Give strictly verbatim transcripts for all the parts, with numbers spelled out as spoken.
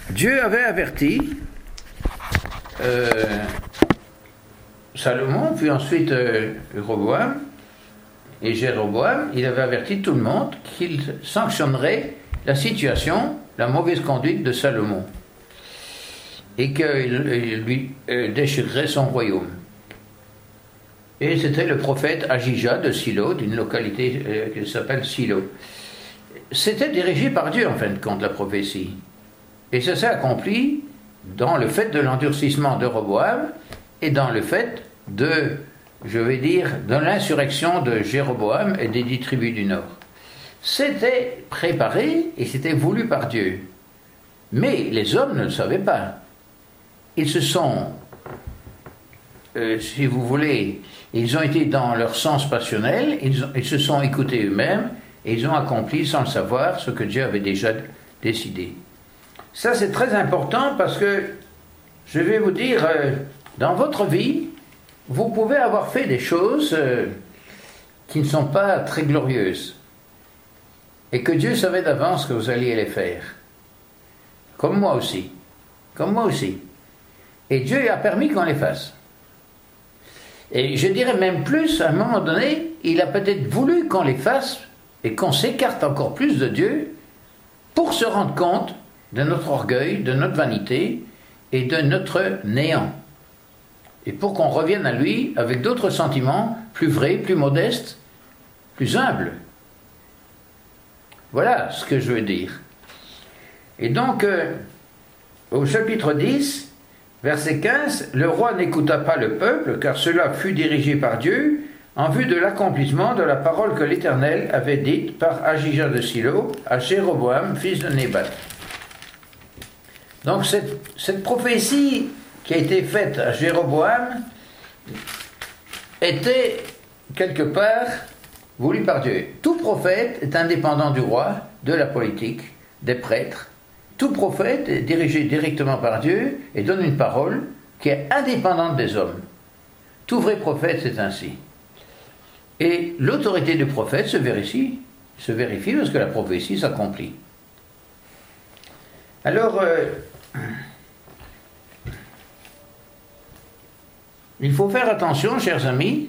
Dieu avait averti euh, Salomon, puis ensuite euh, Roboam et Jéroboam. Il avait averti tout le monde qu'il sanctionnerait la situation, la mauvaise conduite de Salomon, et qu'il lui euh, déchirerait son royaume. Et c'était le prophète Agija de Silo, d'une localité euh, qui s'appelle Silo. C'était dirigé par Dieu, en fin de compte, la prophétie. Et ça s'est accompli dans le fait de l'endurcissement de Roboam et dans le fait de, je vais dire, de l'insurrection de Jéroboam et des dix tribus du Nord. C'était préparé et c'était voulu par Dieu. Mais les hommes ne le savaient pas. Ils se sont, euh, si vous voulez, ils ont été dans leur sens passionnel, ils, ont, ils se sont écoutés eux-mêmes et ils ont accompli sans le savoir ce que Dieu avait déjà décidé. Ça, c'est très important parce que, je vais vous dire, euh, dans votre vie, vous pouvez avoir fait des choses euh, qui ne sont pas très glorieuses et que Dieu savait d'avance que vous alliez les faire. Comme moi aussi. Comme moi aussi. Et Dieu a permis qu'on les fasse. Et je dirais même plus, à un moment donné, il a peut-être voulu qu'on les fasse et qu'on s'écarte encore plus de Dieu pour se rendre compte de notre orgueil, de notre vanité et de notre néant. Et pour qu'on revienne à lui avec d'autres sentiments plus vrais, plus modestes, plus humbles. Voilà ce que je veux dire. Et donc, euh, au chapitre dix, verset quinze, le roi n'écouta pas le peuple, car cela fut dirigé par Dieu, en vue de l'accomplissement de la parole que l'Éternel avait dite par Agija de Silo à Jéroboam, fils de Nébat. Donc cette, cette prophétie qui a été faite à Jéroboam était quelque part voulue par Dieu. Tout prophète est indépendant du roi, de la politique, des prêtres. Tout prophète est dirigé directement par Dieu et donne une parole qui est indépendante des hommes. Tout vrai prophète, c'est ainsi. Et l'autorité du prophète se vérifie, se vérifie parce que la prophétie s'accomplit. Alors, euh, il faut faire attention, chers amis.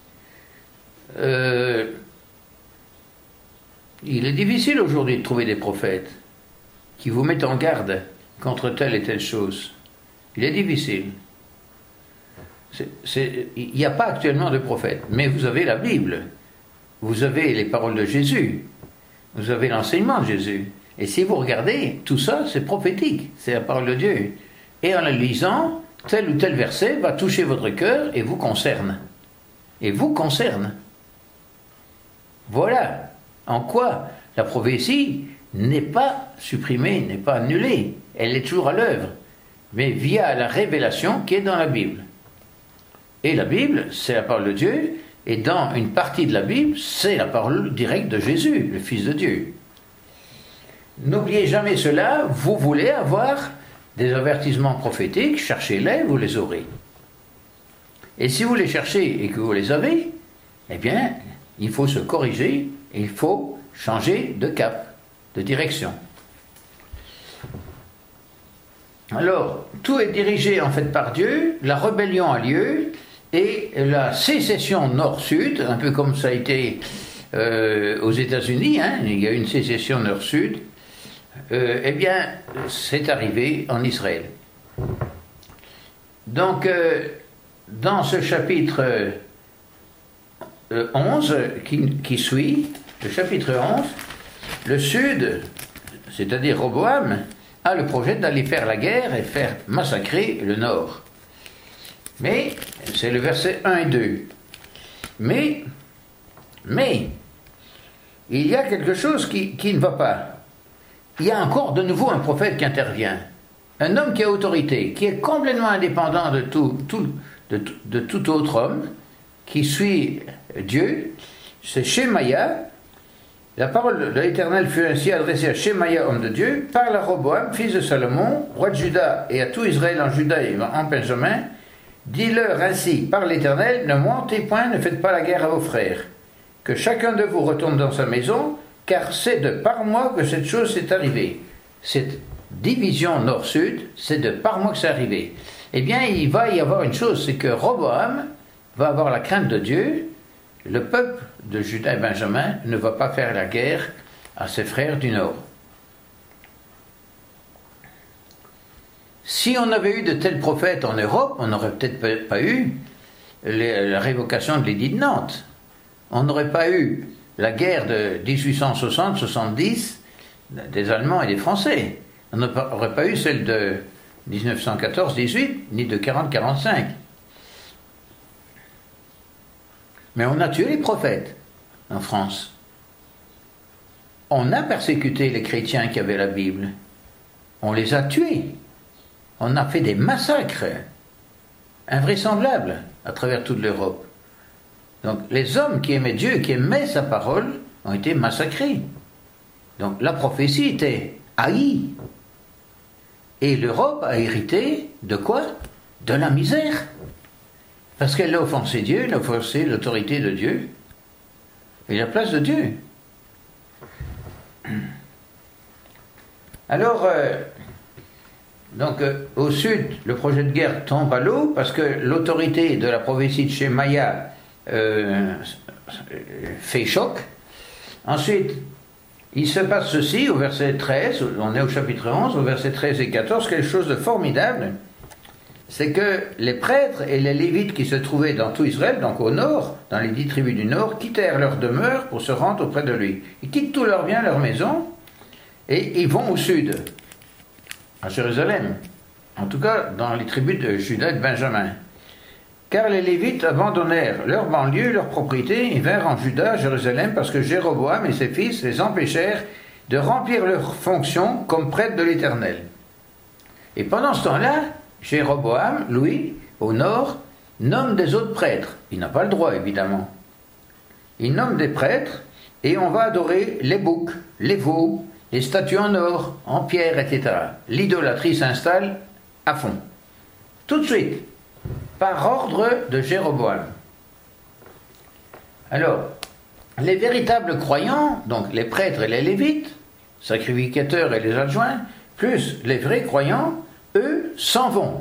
Euh, il est difficile aujourd'hui de trouver des prophètes qui vous mettent en garde contre telle et telle chose. Il est difficile. C'est, c'est, il n'y a pas actuellement de prophète, mais vous avez la Bible, vous avez les paroles de Jésus, vous avez l'enseignement de Jésus. Et si vous regardez, tout ça, c'est prophétique, c'est la parole de Dieu. Et en la lisant, tel ou tel verset va toucher votre cœur et vous concerne. Et vous concerne. Voilà en quoi la prophétie n'est pas supprimée, n'est pas annulée. Elle est toujours à l'œuvre, mais via la révélation qui est dans la Bible. Et la Bible, c'est la parole de Dieu, et dans une partie de la Bible, c'est la parole directe de Jésus, le Fils de Dieu. N'oubliez jamais cela, vous voulez avoir des avertissements prophétiques, cherchez-les, vous les aurez. Et si vous les cherchez et que vous les avez, eh bien, il faut se corriger, et il faut changer de cap, de direction. Alors, tout est dirigé en fait par Dieu, la rébellion a lieu, et la sécession nord-sud, un peu comme ça a été euh, aux États-Unis, hein, il y a eu une sécession nord-sud, euh, eh bien, c'est arrivé en Israël. Donc, euh, dans ce chapitre euh, onze qui, qui suit, le chapitre onze, le sud, c'est-à-dire Roboam, a le projet d'aller faire la guerre et faire massacrer le nord. Mais, c'est le verset un et deux. Mais, mais, il y a quelque chose qui, qui ne va pas. Il y a encore de nouveau un prophète qui intervient. Un homme qui a autorité, qui est complètement indépendant de tout, tout, de, de tout autre homme, qui suit Dieu. C'est Shemaïa. La parole de l'Éternel fut ainsi adressée à Shemaïa, homme de Dieu, par la Roboam, fils de Salomon, roi de Juda, et à tout Israël en Juda et en Benjamin. Dis-leur ainsi, par l'Éternel, ne montez point, ne faites pas la guerre à vos frères. Que chacun de vous retourne dans sa maison, car c'est de par moi que cette chose s'est arrivée. C'est division nord-sud, c'est de par moi que c'est arrivé. Eh bien, il va y avoir une chose, c'est que Roboam va avoir la crainte de Dieu. Le peuple de Juda et Benjamin ne va pas faire la guerre à ses frères du nord. Si on avait eu de tels prophètes en Europe, on n'aurait peut-être pas eu les, la révocation de l'édit de Nantes. On n'aurait pas eu la guerre de dix-huit cent soixante soixante-dix des Allemands et des Français. On n'aurait pas eu celle de dix-neuf cent quatorze dix-huit, ni de quarante quarante-cinq. Mais on a tué les prophètes en France. On a persécuté les chrétiens qui avaient la Bible. On les a tués. On a fait des massacres invraisemblables à travers toute l'Europe. Donc les hommes qui aimaient Dieu, qui aimaient sa parole, ont été massacrés. Donc la prophétie était haïe. Et l'Europe a hérité de quoi? De la misère. Parce qu'elle a offensé Dieu, elle a offensé l'autorité de Dieu et la place de Dieu. Alors, euh, donc euh, au sud, le projet de guerre tombe à l'eau parce que l'autorité de la prophétie de Shemaya euh, fait choc. Ensuite, il se passe ceci au verset treize, on est au chapitre onze, au verset treize et quatorze, quelque chose de formidable. C'est que les prêtres et les lévites qui se trouvaient dans tout Israël, donc au nord, dans les dix tribus du nord, quittèrent leur demeure pour se rendre auprès de lui. Ils quittent tous leurs biens, leurs maisons, et ils vont au sud, à Jérusalem. En tout cas, dans les tribus de Juda et de Benjamin. Car les Lévites abandonnèrent leurs banlieues, leurs propriétés, et vinrent en Juda, à Jérusalem, parce que Jéroboam et ses fils les empêchèrent de remplir leurs fonctions comme prêtres de l'Éternel. Et pendant ce temps-là, Jéroboam, lui, au nord, nomme des autres prêtres. Il n'a pas le droit, évidemment. Il nomme des prêtres, et on va adorer les boucs, les veaux, les statues en or, en pierre, et cetera. L'idolâtrie s'installe à fond. Tout de suite, par ordre de Jéroboam. Alors, les véritables croyants, donc les prêtres et les lévites, sacrificateurs et les adjoints, plus les vrais croyants, eux s'en vont.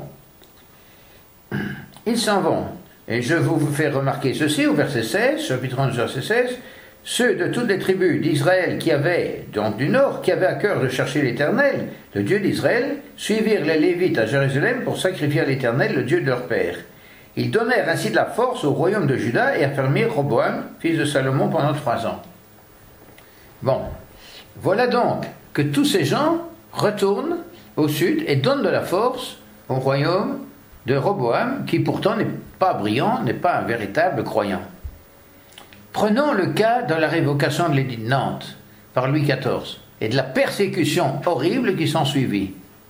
Ils s'en vont. Et je vous fais remarquer ceci au verset seize, chapitre onze, verset seize. Ceux de toutes les tribus d'Israël qui avaient, donc du nord, qui avaient à cœur de chercher l'Éternel, le Dieu d'Israël, suivirent les Lévites à Jérusalem pour sacrifier à l'Éternel, le Dieu de leur père. Ils donnèrent ainsi de la force au royaume de Juda et affermirent Roboam, fils de Salomon, pendant trois ans. Bon, voilà donc que tous ces gens retournent au sud et donnent de la force au royaume de Roboam, qui pourtant n'est pas brillant, n'est pas un véritable croyant. Prenons le cas de la révocation de l'édit de Nantes par Louis quatorze et de la persécution horrible qui s'en suivit,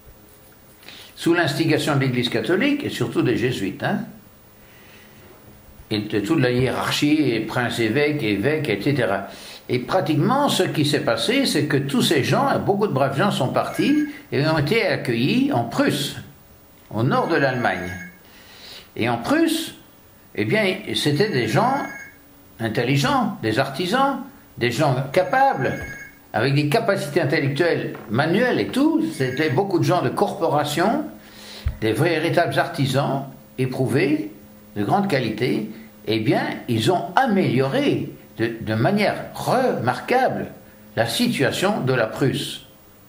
sous l'instigation de l'Église catholique et surtout des jésuites, hein, et de toute la hiérarchie, et princes, évêques, évêques, et cetera. Et pratiquement, ce qui s'est passé, c'est que tous ces gens, beaucoup de braves gens sont partis et ont été accueillis en Prusse, au nord de l'Allemagne. Et en Prusse, eh bien, c'était des gens intelligents, des artisans, des gens capables, avec des capacités intellectuelles manuelles et tout. C'était beaucoup de gens de corporation, des véritables artisans éprouvés, de grande qualité. Eh bien, ils ont amélioré de, de manière remarquable la situation de la Prusse.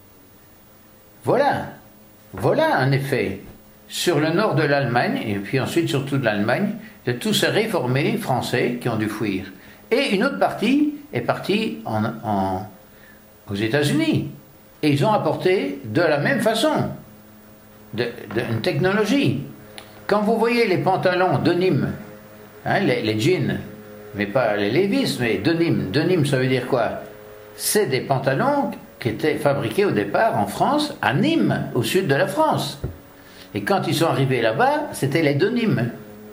Voilà, voilà un effet sur le nord de l'Allemagne, et puis ensuite sur toute l'Allemagne, de tous ces réformés français qui ont dû fuir. Et une autre partie est partie en, en, aux États-Unis. Et ils ont apporté de la même façon de, de, une technologie. Quand vous voyez les pantalons denim, hein, les, les jeans, mais pas les Levi's, mais denim, denim ça veut dire quoi? C'est des pantalons qui étaient fabriqués au départ en France, à Nîmes, au sud de la France. Et quand ils sont arrivés là-bas, c'était les denim.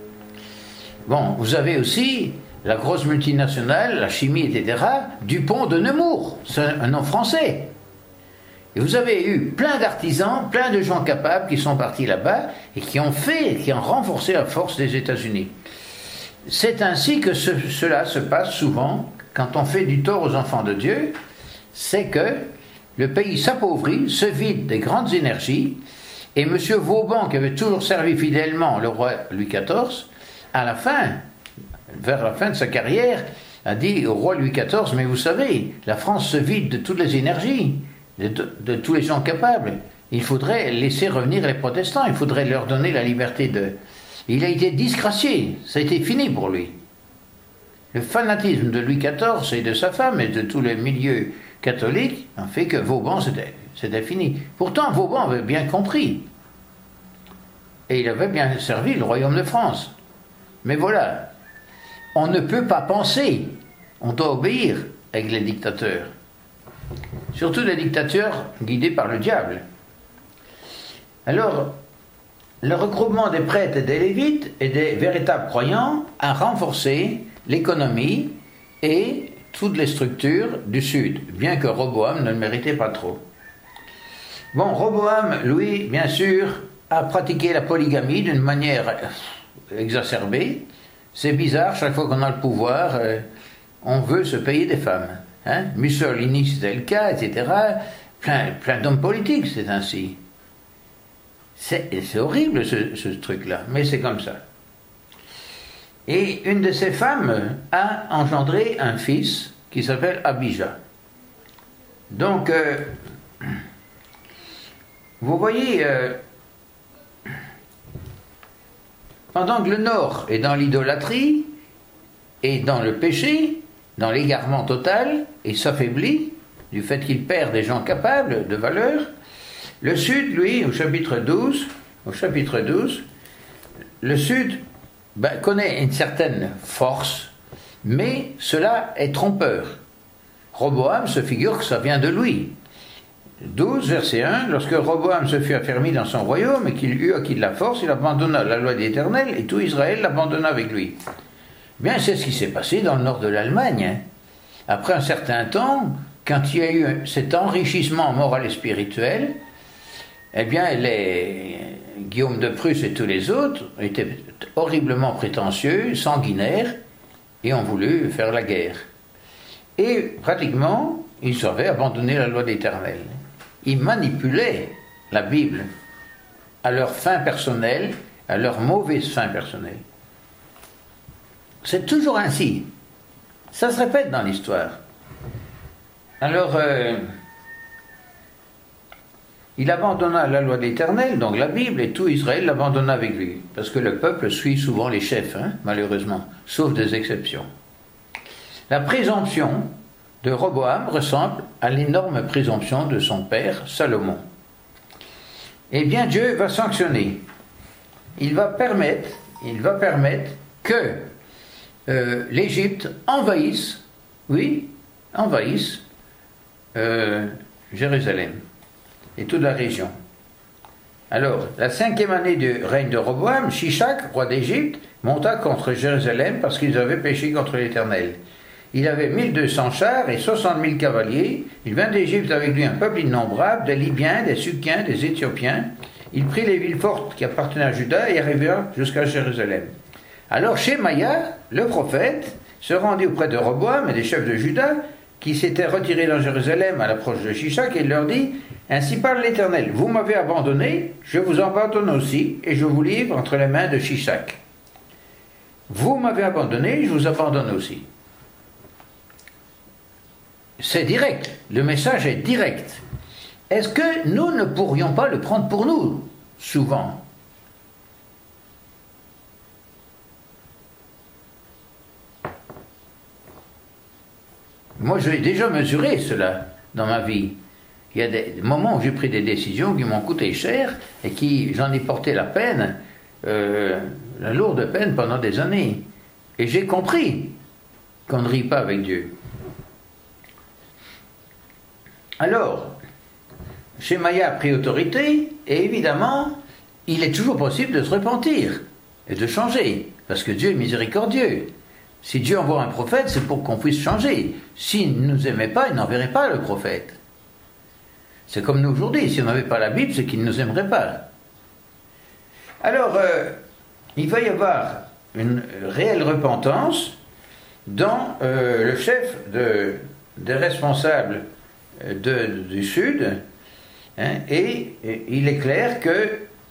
Bon, vous avez aussi la grosse multinationale, la chimie, et cetera, Dupont de Nemours, c'est un nom français. Et vous avez eu plein d'artisans, plein de gens capables qui sont partis là-bas et qui ont fait, qui ont renforcé la force des États-Unis. C'est ainsi que ce, cela se passe souvent quand on fait du tort aux enfants de Dieu, c'est que le pays s'appauvrit, se vide des grandes énergies, et M. Vauban, qui avait toujours servi fidèlement le roi Louis quatorze, à la fin, vers la fin de sa carrière, a dit au roi Louis quatorze, mais vous savez, la France se vide de toutes les énergies, de, de, de tous les gens capables. Il faudrait laisser revenir les protestants, il faudrait leur donner la liberté de... Il a été disgracié, ça a été fini pour lui. Le fanatisme de Louis quatorze et de sa femme et de tous les milieux catholiques a fait que Vauban, c'était fini. Pourtant, Vauban avait bien compris. Et il avait bien servi le royaume de France. Mais voilà, on ne peut pas penser, on doit obéir avec les dictateurs. Surtout les dictateurs guidés par le diable. Alors, le regroupement des prêtres et des lévites et des véritables croyants a renforcé l'économie et toutes les structures du Sud, bien que Roboam ne le méritait pas trop. Bon, Roboam, lui, bien sûr, a pratiqué la polygamie d'une manière exacerbée. C'est bizarre, chaque fois qu'on a le pouvoir, euh, on veut se payer des femmes. Hein? Mussolini, c'était le cas, et cetera. Plein, plein d'hommes politiques, c'est ainsi. C'est, c'est horrible, ce, ce truc-là, mais c'est comme ça. Et une de ces femmes a engendré un fils qui s'appelle Abijah. Donc, euh, vous voyez, euh, pendant que le Nord est dans l'idolâtrie et dans le péché, dans l'égarement total, et s'affaiblit du fait qu'il perd des gens capables de valeur, le Sud, lui, au chapitre douze, au chapitre douze, le Sud ben, connaît une certaine force, mais cela est trompeur. Roboam se figure que ça vient de lui. douze, verset un, lorsque Roboam se fut affermi dans son royaume et qu'il eut acquis de la force, il abandonna la loi de l'Éternel et tout Israël l'abandonna avec lui. Bien, c'est ce qui s'est passé dans le nord de l'Allemagne. Hein. Après un certain temps, quand il y a eu cet enrichissement moral et spirituel, eh bien, les Guillaume de Prusse et tous les autres étaient horriblement prétentieux, sanguinaires, et ont voulu faire la guerre. Et pratiquement, ils avaient abandonné la loi de l'Éternel. Ils manipulaient la Bible à leur fin personnelle, à leur mauvaise fin personnelle. C'est toujours ainsi. Ça se répète dans l'histoire. Alors, euh, il abandonna la loi de l'Éternel, donc la Bible, et tout Israël l'abandonna avec lui. Parce que le peuple suit souvent les chefs, hein, malheureusement, sauf des exceptions. La présomption de Roboam ressemble à l'énorme présomption de son père, Salomon. Eh bien, Dieu va sanctionner. Il va permettre, il va permettre que euh, l'Égypte envahisse, oui, envahisse euh, Jérusalem et toute la région. Alors, la cinquième année du règne de Roboam, Shishak, roi d'Égypte, monta contre Jérusalem parce qu'ils avaient péché contre l'Éternel. Il avait mille deux cents chars et soixante mille cavaliers. Il vint d'Égypte avec lui un peuple innombrable, des Libyens, des Sukkiens, des Éthiopiens. Il prit les villes fortes qui appartenaient à Juda et arriva jusqu'à Jérusalem. Alors Shemaïa, le prophète, se rendit auprès de Roboam et des chefs de Juda, qui s'étaient retirés dans Jérusalem à l'approche de Shishak, et il leur dit « Ainsi parle l'Éternel, vous m'avez abandonné, je vous abandonne aussi, et je vous livre entre les mains de Shishak. Vous m'avez abandonné, je vous abandonne aussi. » C'est direct, le message est direct. Est-ce que nous ne pourrions pas le prendre pour nous, souvent? Moi, j'ai déjà mesuré cela dans ma vie. Il y a des moments où j'ai pris des décisions qui m'ont coûté cher et qui, j'en ai porté la peine, euh, la lourde peine pendant des années. Et j'ai compris qu'on ne rit pas avec Dieu. Alors, Shemaïa a pris autorité, et évidemment, il est toujours possible de se repentir et de changer, parce que Dieu est miséricordieux. Si Dieu envoie un prophète, c'est pour qu'on puisse changer. S'il ne nous aimait pas, il n'enverrait pas le prophète. C'est comme nous aujourd'hui, si on n'avait pas la Bible, c'est qu'il ne nous aimerait pas. Alors, euh, il va y avoir une réelle repentance dans euh, le chef de, des responsables de, du sud, hein, et, et il est clair que,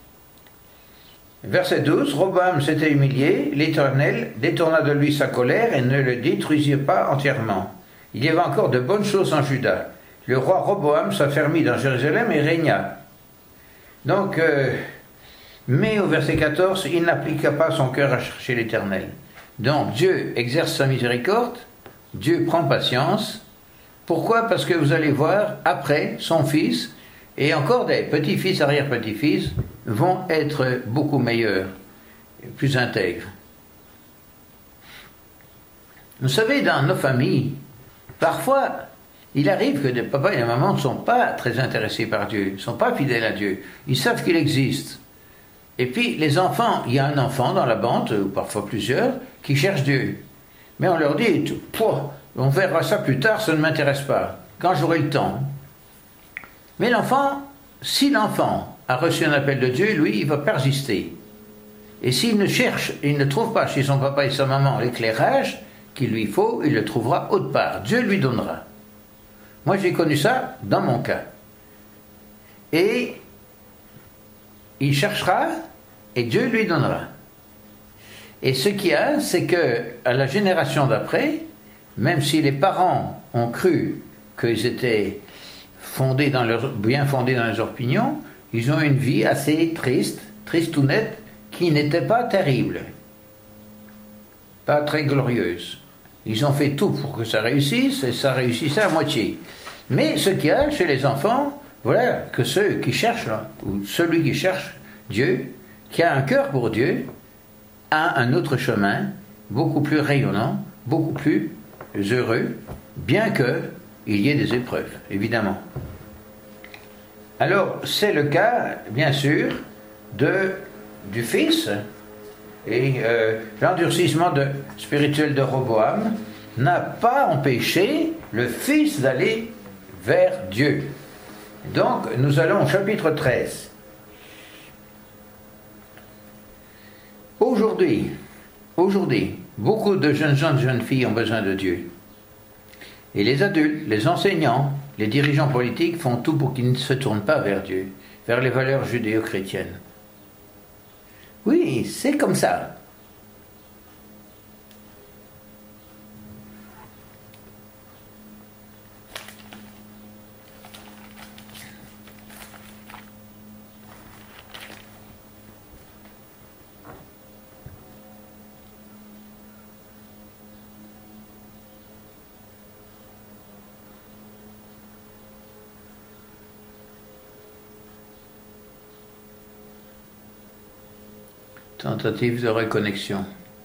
verset douze, Roboam s'était humilié, l'Éternel détourna de lui sa colère et ne le détruisit pas entièrement. Il y avait encore de bonnes choses en Juda. Le roi Roboam s'affermit dans Jérusalem et régna. Donc, euh, mais au verset quatorze, il n'appliqua pas son cœur à chercher l'Éternel. Donc Dieu exerce sa miséricorde, Dieu prend patience. Pourquoi? Parce que vous allez voir, après, son fils, et encore des petits-fils, arrière-petits-fils, vont être beaucoup meilleurs, plus intègres. Vous savez, dans nos familles, parfois, il arrive que des papas et des mamans ne sont pas très intéressés par Dieu, ne sont pas fidèles à Dieu. Ils savent qu'il existe. Et puis, les enfants, il y a un enfant dans la bande, ou parfois plusieurs, qui cherchent Dieu. Mais on leur dit, on verra ça plus tard, ça ne m'intéresse pas, quand j'aurai le temps. Mais l'enfant, si l'enfant a reçu un appel de Dieu, lui, il va persister. Et s'il ne cherche, il ne trouve pas chez son papa et sa maman l'éclairage qu'il lui faut, il le trouvera autre part. Dieu lui donnera. Moi, j'ai connu ça dans mon cas. Et il cherchera et Dieu lui donnera. Et ce qu'il y a, c'est que à la génération d'après, même si les parents ont cru qu'ils étaient fondés dans leur, bien fondés dans leurs opinions, ils ont une vie assez triste, triste ou nette, qui n'était pas terrible, pas très glorieuse. Ils ont fait tout pour que ça réussisse, et ça réussissait à moitié. Mais ce qu'il y a chez les enfants, voilà, que ceux qui cherchent, ou celui qui cherche Dieu, qui a un cœur pour Dieu, a un autre chemin, beaucoup plus rayonnant, beaucoup plus heureux, bien qu'il y ait des épreuves, évidemment. Alors, c'est le cas, bien sûr, de, du fils, et euh, l'endurcissement de, spirituel de Roboam n'a pas empêché le fils d'aller vers Dieu. Donc, nous allons au chapitre treize. Aujourd'hui, aujourd'hui, beaucoup de jeunes gens et jeunes filles ont besoin de Dieu. Et les adultes, les enseignants, les dirigeants politiques font tout pour qu'ils ne se tournent pas vers Dieu, vers les valeurs judéo-chrétiennes. Oui, c'est comme ça. Tentative de reconnexion.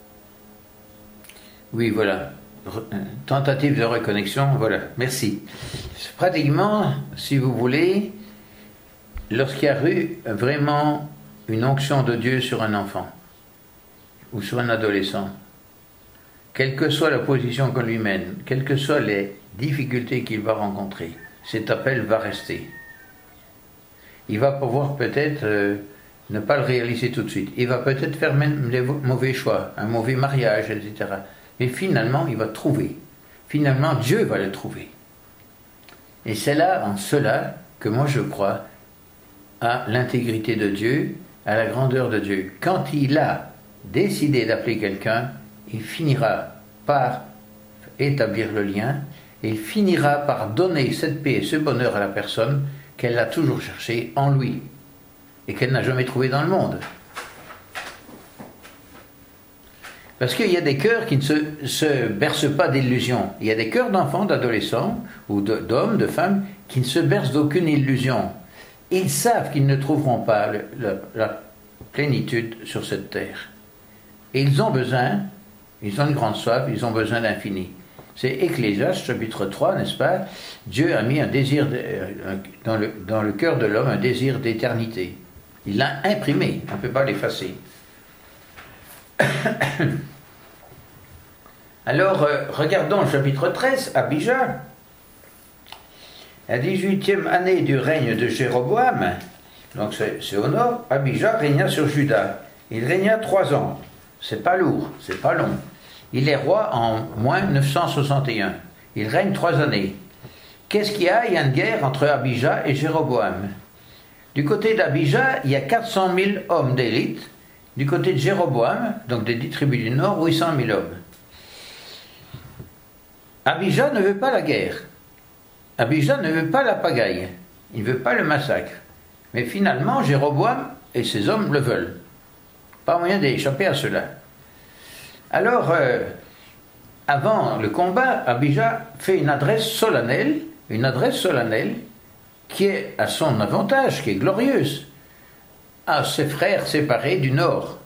Oui, voilà. Re- tentative de reconnexion, voilà. Merci. Pratiquement, si vous voulez, lorsqu'il y a eu vraiment une onction de Dieu sur un enfant ou sur un adolescent, quelle que soit la position qu'on lui mène, quelles que soient les difficultés qu'il va rencontrer, cet appel va rester. Il va pouvoir peut-être euh, ne pas le réaliser tout de suite. Il va peut-être faire même des mauvais choix, un mauvais mariage, et cetera. Mais finalement, il va trouver. Finalement, Dieu va le trouver. Et c'est là, en cela, que moi je crois à l'intégrité de Dieu, à la grandeur de Dieu. Quand il a décidé d'appeler quelqu'un, il finira par établir le lien, et il finira par donner cette paix et ce bonheur à la personne qu'elle a toujours cherché en lui, et qu'elle n'a jamais trouvé dans le monde. Parce qu'il y a des cœurs qui ne se, se bercent pas d'illusions. Il y a des cœurs d'enfants, d'adolescents, ou de, d'hommes, de femmes, qui ne se bercent d'aucune illusion. Ils savent qu'ils ne trouveront pas le, le, la plénitude sur cette terre. Et ils ont besoin, ils ont une grande soif, ils ont besoin d'infini. C'est Ecclésiaste, chapitre trois, n'est-ce pas? Dieu a mis un désir de, dans, le, dans le cœur de l'homme, un désir d'éternité. Il l'a imprimé, on ne peut pas l'effacer. Alors, euh, regardons le chapitre treize, Abijah. La dix-huitième année du règne de Jéroboam, donc c'est, c'est au nord, Abijah régna sur Juda. Il régna trois ans. C'est pas lourd, c'est pas long. Il est roi en moins neuf cent soixante et un. Il règne trois années. qu'est-ce qu'il y a? Il y a une guerre entre Abijah et Jéroboam. Du côté d'Abijah, il y a quatre cent mille hommes d'élite. Du côté de Jéroboam, donc des dix tribus du Nord, huit cent mille hommes. Abijah ne veut pas la guerre. Abijah ne veut pas la pagaille. Il ne veut pas le massacre. Mais finalement, Jéroboam et ses hommes le veulent. Pas moyen d'échapper à cela. Alors, euh, avant le combat, Abijah fait une adresse solennelle, une adresse solennelle qui est à son avantage, qui est glorieuse, à ses frères séparés du Nord.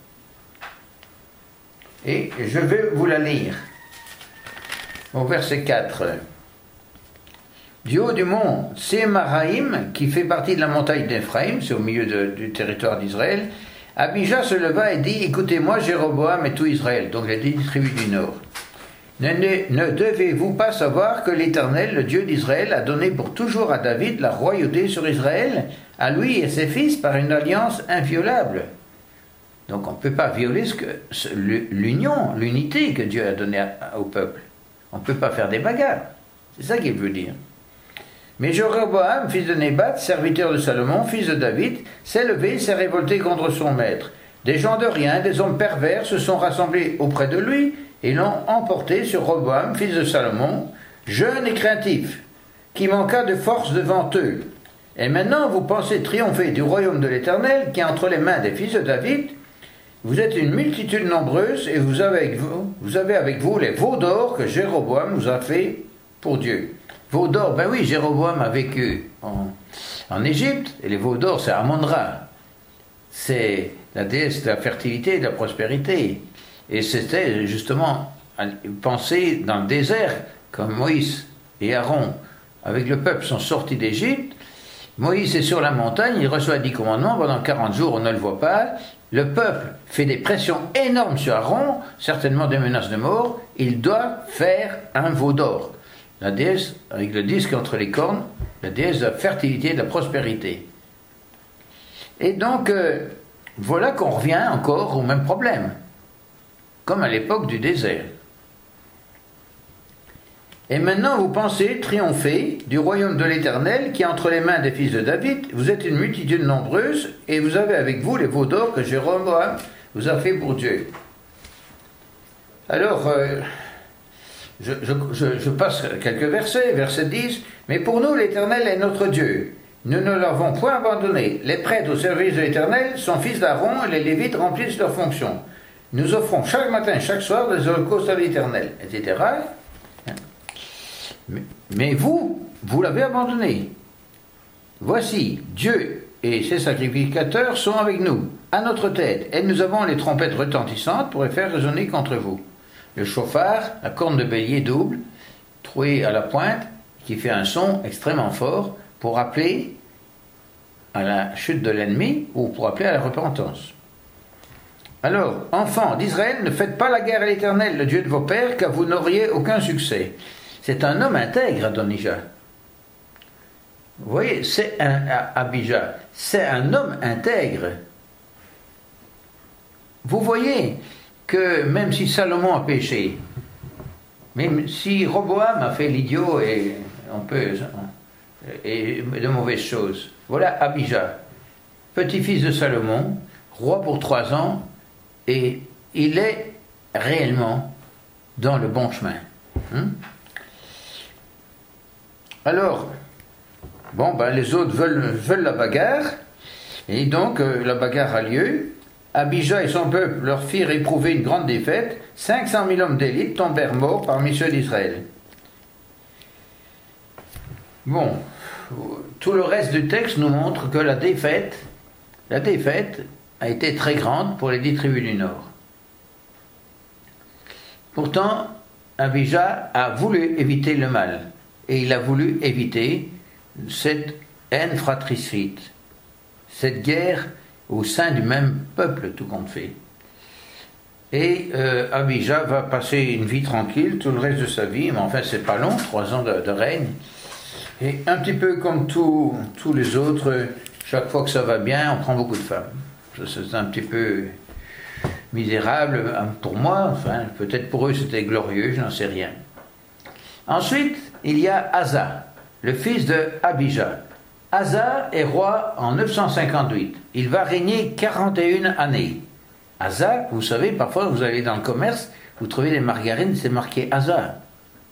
Et je vais vous la lire. Au verset quatre. Du haut du mont Sémaraïm, qui fait partie de la montagne d'Éphraïm, c'est au milieu de, du territoire d'Israël, Abijah se leva et dit, écoutez-moi Jéroboam et tout Israël, donc les dix tribus du Nord. Ne, ne, ne devez-vous pas savoir que l'Éternel, le Dieu d'Israël, a donné pour toujours à David la royauté sur Israël, à lui et ses fils, par une alliance inviolable. Donc on ne peut pas violer ce que, l'union, l'unité que Dieu a donnée au peuple. On ne peut pas faire des bagarres. C'est ça qu'il veut dire. Mais Jéroboam, fils de Nébat, serviteur de Salomon, fils de David, s'est levé et s'est révolté contre son maître. Des gens de rien, des hommes pervers se sont rassemblés auprès de lui et l'ont emporté sur Roboam, fils de Salomon, jeune et craintif, qui manqua de force devant eux. Et maintenant vous pensez triompher du royaume de l'Éternel qui est entre les mains des fils de David. Vous êtes une multitude nombreuse et vous avez avec vous, vous avez avec vous les veaux d'or que Jéroboam vous a fait pour Dieu. Veaux d'or, ben oui, Jéroboam a vécu en, en Égypte, et les veaux d'or, c'est Amon-Ra. C'est la déesse de la fertilité et de la prospérité. Et c'était justement pensé dans le désert, comme Moïse et Aaron, avec le peuple, sont sortis d'Égypte. Moïse est sur la montagne, il reçoit dix commandements, pendant quarante jours on ne le voit pas. Le peuple fait des pressions énormes sur Aaron, certainement des menaces de mort. Il doit faire un veau d'or. La déesse, avec le disque entre les cornes, la déesse de la fertilité et de la prospérité. Et donc, euh, voilà qu'on revient encore au même problème, comme à l'époque du désert. Et maintenant, vous pensez triompher du royaume de l'Éternel qui est entre les mains des fils de David. Vous êtes une multitude nombreuse et vous avez avec vous les veaux d'or que Jéroboam vous a fait pour Dieu. Alors, euh, je, je, je, je passe quelques versets, verset dix. Mais pour nous, l'Éternel est notre Dieu. Nous ne l'avons point abandonné. Les prêtres au service de l'Éternel sont fils d'Aaron et les Lévites remplissent leurs fonctions. Nous offrons chaque matin, chaque soir des holocaustes à l'Éternel, et cetera. Mais, mais vous, vous l'avez abandonné. Voici, Dieu et ses sacrificateurs sont avec nous, à notre tête, et nous avons les trompettes retentissantes pour les faire résonner contre vous. Le chauffard, la corne de bélier double, trouée à la pointe, qui fait un son extrêmement fort pour appeler à la chute de l'ennemi ou pour appeler à la repentance. Alors, enfants d'Israël, ne faites pas la guerre à l'Éternel, le Dieu de vos pères, car vous n'auriez aucun succès. C'est un homme intègre, Adonijah. Vous voyez, c'est un Abijah, c'est un homme intègre. Vous voyez que même si Salomon a péché, même si Roboam a fait l'idiot et on peut et de mauvaises choses, voilà Abijah, petit-fils de Salomon, roi pour trois ans, et il est réellement dans le bon chemin. Hein? Alors, bon, ben, les autres veulent, veulent la bagarre, et donc euh, la bagarre a lieu. Abijah et son peuple leur firent éprouver une grande défaite. cinq cent mille hommes d'élite tombèrent morts parmi ceux d'Israël. Bon, tout le reste du texte nous montre que la défaite, la défaite a été très grande pour les dix tribus du Nord. Pourtant, Abijah a voulu éviter le mal. Et il a voulu éviter cette haine fratricide, cette guerre au sein du même peuple, tout compte fait. Et euh, Abijah va passer une vie tranquille tout le reste de sa vie, mais enfin c'est pas long, trois ans de, de règne. Et un petit peu comme tous tous les autres, chaque fois que ça va bien, on prend beaucoup de femmes. C'est un petit peu misérable pour moi, enfin peut-être pour eux c'était glorieux, je n'en sais rien. Ensuite, il y a Asa. le fils de Abijah. Asa est roi en neuf cent cinquante-huit. Il va régner quarante et une années. Asa, vous savez, parfois vous allez dans le commerce, vous trouvez des margarines, c'est marqué Asa.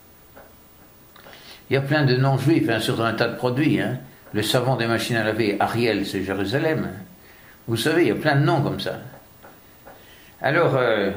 Il y a plein de noms juifs hein, sur un tas de produits. Hein. Le savon des machines à laver, Ariel, c'est Jérusalem. Vous savez, il y a plein de noms comme ça. Alors, euh,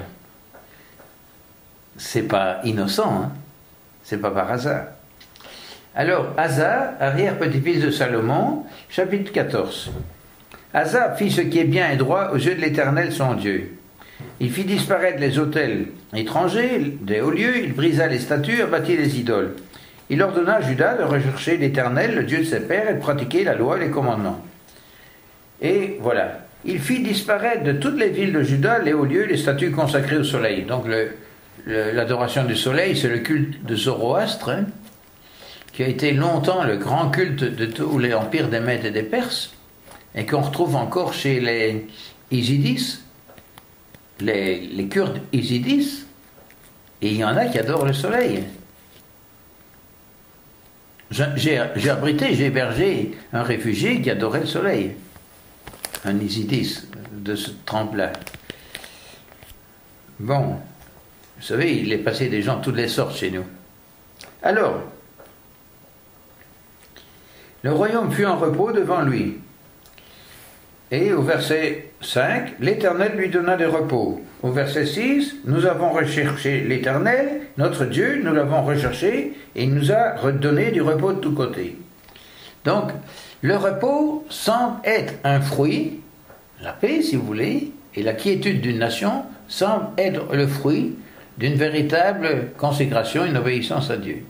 c'est pas innocent, hein. C'est pas par hasard. Alors, Asa, arrière-petit-fils de Salomon, chapitre quatorze. Asa fit ce qui est bien et droit aux yeux de l'Éternel son Dieu. Il fit disparaître les autels étrangers, des hauts lieux, il brisa les statues, abattit les idoles. Il ordonna à Juda de rechercher l'Éternel, le Dieu de ses pères, et de pratiquer la loi et les commandements. Et voilà. Il fit disparaître de toutes les villes de Juda les hauts lieux, les statues consacrées au soleil. Donc le, le, l'adoration du soleil, c'est le culte de Zoroastre, hein, qui a été longtemps le grand culte de tous les empires des Mèdes et des Perses, et qu'on retrouve encore chez les Isidis, les, les Kurdes Isidis, et il y en a qui adorent le soleil. J'ai, j'ai abrité, j'ai hébergé un réfugié qui adorait le soleil, un Isidis de ce trempe-là. Bon, vous savez, il est passé des gens de toutes les sortes chez nous. Alors, le royaume fut en repos devant lui. Et au verset cinq, l'Éternel lui donna des repos. Au verset six, nous avons recherché l'Éternel, notre Dieu, nous l'avons recherché, et il nous a redonné du repos de tous côtés. Donc, le repos semble être un fruit, la paix si vous voulez, et la quiétude d'une nation semble être le fruit d'une véritable consécration, une obéissance à Dieu.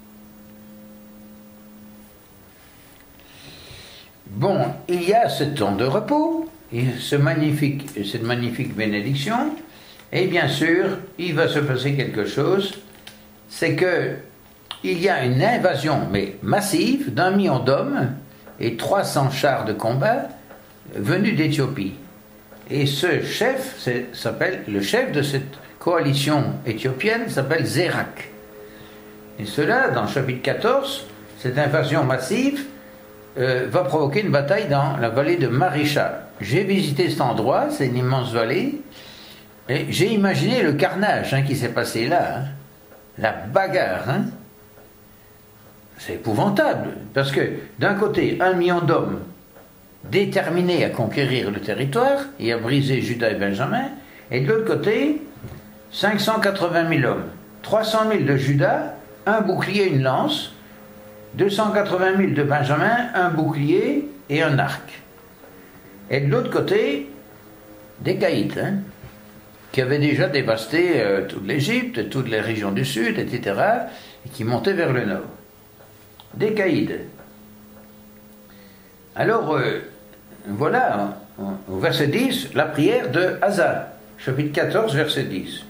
Bon, il y a ce temps de repos, et ce magnifique, cette magnifique bénédiction, et bien sûr, il va se passer quelque chose, c'est que il y a une invasion, mais massive, d'un million d'hommes et trois cents chars de combat venus d'Éthiopie. Et ce chef s'appelle, le chef de cette coalition éthiopienne s'appelle Zérak. Et cela, dans le chapitre quatorze, cette invasion massive euh, va provoquer une bataille dans la vallée de Marisha. J'ai visité cet endroit, c'est une immense vallée, et j'ai imaginé le carnage hein, qui s'est passé là, hein, la bagarre. Hein. C'est épouvantable, parce que d'un côté, un million d'hommes déterminés à conquérir le territoire et à briser Juda et Benjamin, et de l'autre côté, cinq cent quatre-vingt mille hommes, trois cent mille de Juda, un bouclier, une lance, deux cent quatre-vingt mille de Benjamin, un bouclier et un arc. Et de l'autre côté, des caïds, hein, qui avaient déjà dévasté euh, toute l'Égypte, toutes les régions du sud, et cetera, et qui montaient vers le nord. Des caïds. Alors, euh, voilà, au verset dix, la prière de Asa, chapitre quatorze, verset dix.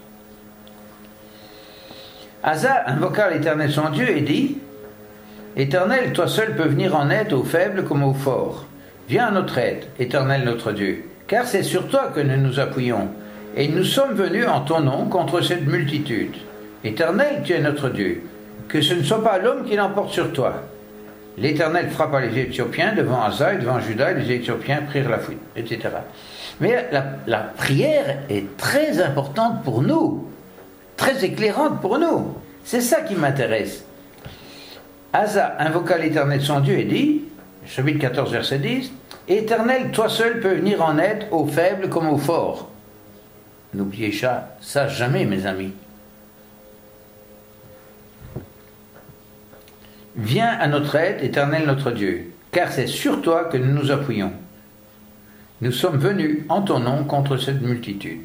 Asa invoqua l'Éternel son Dieu et dit: Éternel, toi seul peux venir en aide aux faibles comme aux forts. Viens à notre aide, Éternel notre Dieu, car c'est sur toi que nous nous appuyons, et nous sommes venus en ton nom contre cette multitude. Éternel, tu es notre Dieu, que ce ne soit pas l'homme qui l'emporte sur toi. L'Éternel frappa les Éthiopiens devant Asa et devant Juda, et les Éthiopiens prirent la fuite, et cetera. Mais la, la prière est très importante pour nous, très éclairante pour nous. C'est ça qui m'intéresse. Asa invoqua l'Éternel son Dieu et dit, chapitre quatorze, verset dix, Éternel, toi seul peux venir en aide aux faibles comme aux forts. N'oubliez ça, ça jamais, mes amis. Viens à notre aide, Éternel notre Dieu, car c'est sur toi que nous nous appuyons. Nous sommes venus en ton nom contre cette multitude.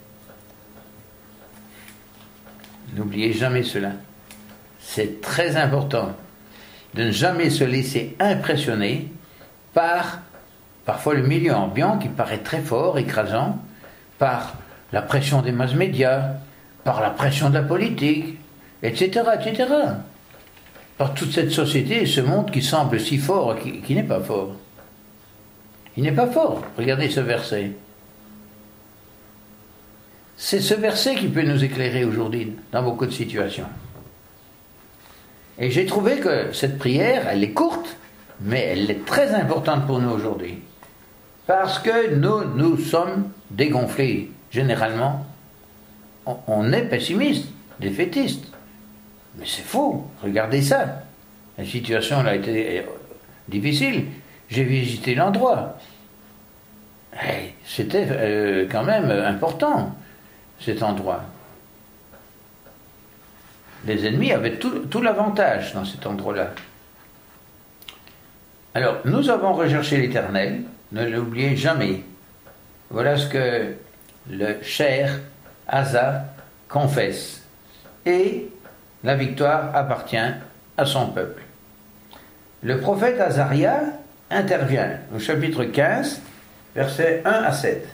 N'oubliez jamais cela. C'est très important de ne jamais se laisser impressionner par parfois le milieu ambiant qui paraît très fort, écrasant, par la pression des masses médias, par la pression de la politique, et cetera, et cetera. Par toute cette société et ce monde qui semble si fort, qui, qui n'est pas fort. Il n'est pas fort. Regardez ce verset. C'est ce verset qui peut nous éclairer aujourd'hui dans beaucoup de situations. Et j'ai trouvé que cette prière, elle est courte, mais elle est très importante pour nous aujourd'hui. Parce que nous, nous sommes dégonflés, généralement. On, on est pessimiste, défaitiste. Mais c'est faux, regardez ça. La situation elle a été difficile. J'ai visité l'endroit. Hey, c'était euh, quand même important, cet endroit. Les ennemis avaient tout, tout l'avantage dans cet endroit-là. Alors, nous avons recherché l'Éternel, ne l'oubliez jamais. Voilà ce que le cher Asa confesse. Et la victoire appartient à son peuple. Le prophète Azaria intervient au chapitre quinze, versets un à sept.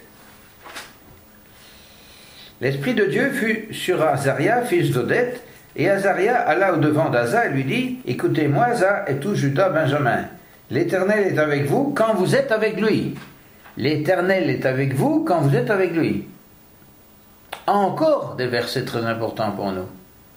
L'Esprit de Dieu fut sur Azaria, fils d'Odette, et Azaria alla au-devant d'Asa et lui dit, « Écoutez-moi, Asa et tout Juda, Benjamin. L'Éternel est avec vous quand vous êtes avec lui. L'Éternel est avec vous quand vous êtes avec lui. » Encore des versets très importants pour nous.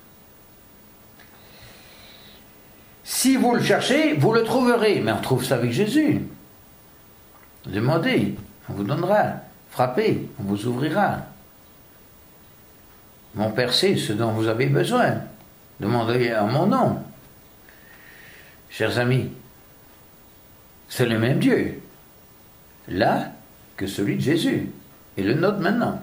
Si vous le cherchez, vous le trouverez. Mais on trouve ça avec Jésus. Demandez, on vous donnera. Frappez, on vous ouvrira. Mon Père sait ce dont vous avez besoin. Demandez en mon nom. Chers amis, c'est le même Dieu, là, que celui de Jésus, et le nôtre maintenant.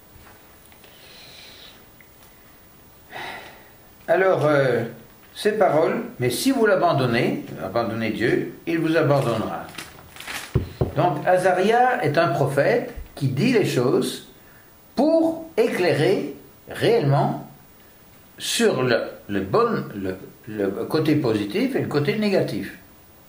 Alors, euh, ces paroles, mais si vous l'abandonnez, abandonnez Dieu, il vous abandonnera. Donc, Azaria est un prophète qui dit les choses pour éclairer réellement sur le, le, bon, le, le côté positif et le côté négatif.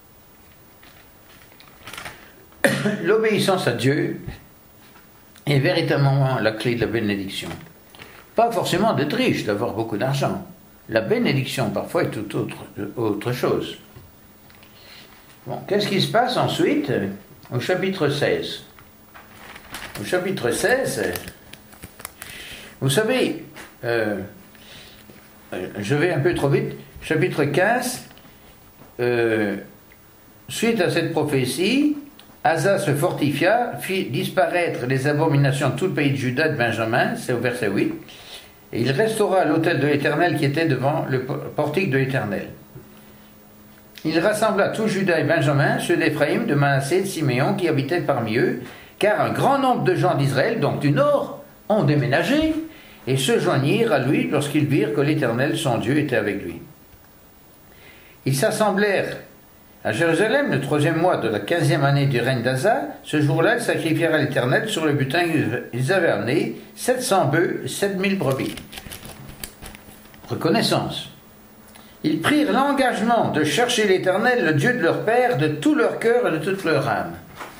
L'obéissance à Dieu est véritablement la clé de la bénédiction. Pas forcément d'être riche, d'avoir beaucoup d'argent. La bénédiction, parfois, est tout autre, autre chose. Bon, qu'est-ce qui se passe ensuite au chapitre seize? Au chapitre seize, vous savez, euh, je vais un peu trop vite, chapitre quinze, euh, suite à cette prophétie, Asa se fortifia, fit disparaître les abominations de tout le pays de Juda et de Benjamin, c'est au verset huit, et il restaura l'autel de l'Éternel qui était devant le portique de l'Éternel. Il rassembla tout Juda et Benjamin, ceux d'Éphraïm, de Manassé, de Siméon, qui habitaient parmi eux, car un grand nombre de gens d'Israël, donc du nord, ont déménagé, et se joignirent à lui lorsqu'ils virent que l'Éternel, son Dieu, était avec lui. Ils s'assemblèrent à Jérusalem, le troisième mois de la quinzième année du règne d'Asa. Ce jour-là, ils sacrifièrent à l'Éternel sur le butin qu'ils avaient amené sept cents bœufs et sept mille brebis. Reconnaissance. Ils prirent l'engagement de chercher l'Éternel, le Dieu de leur père, de tout leur cœur et de toute leur âme.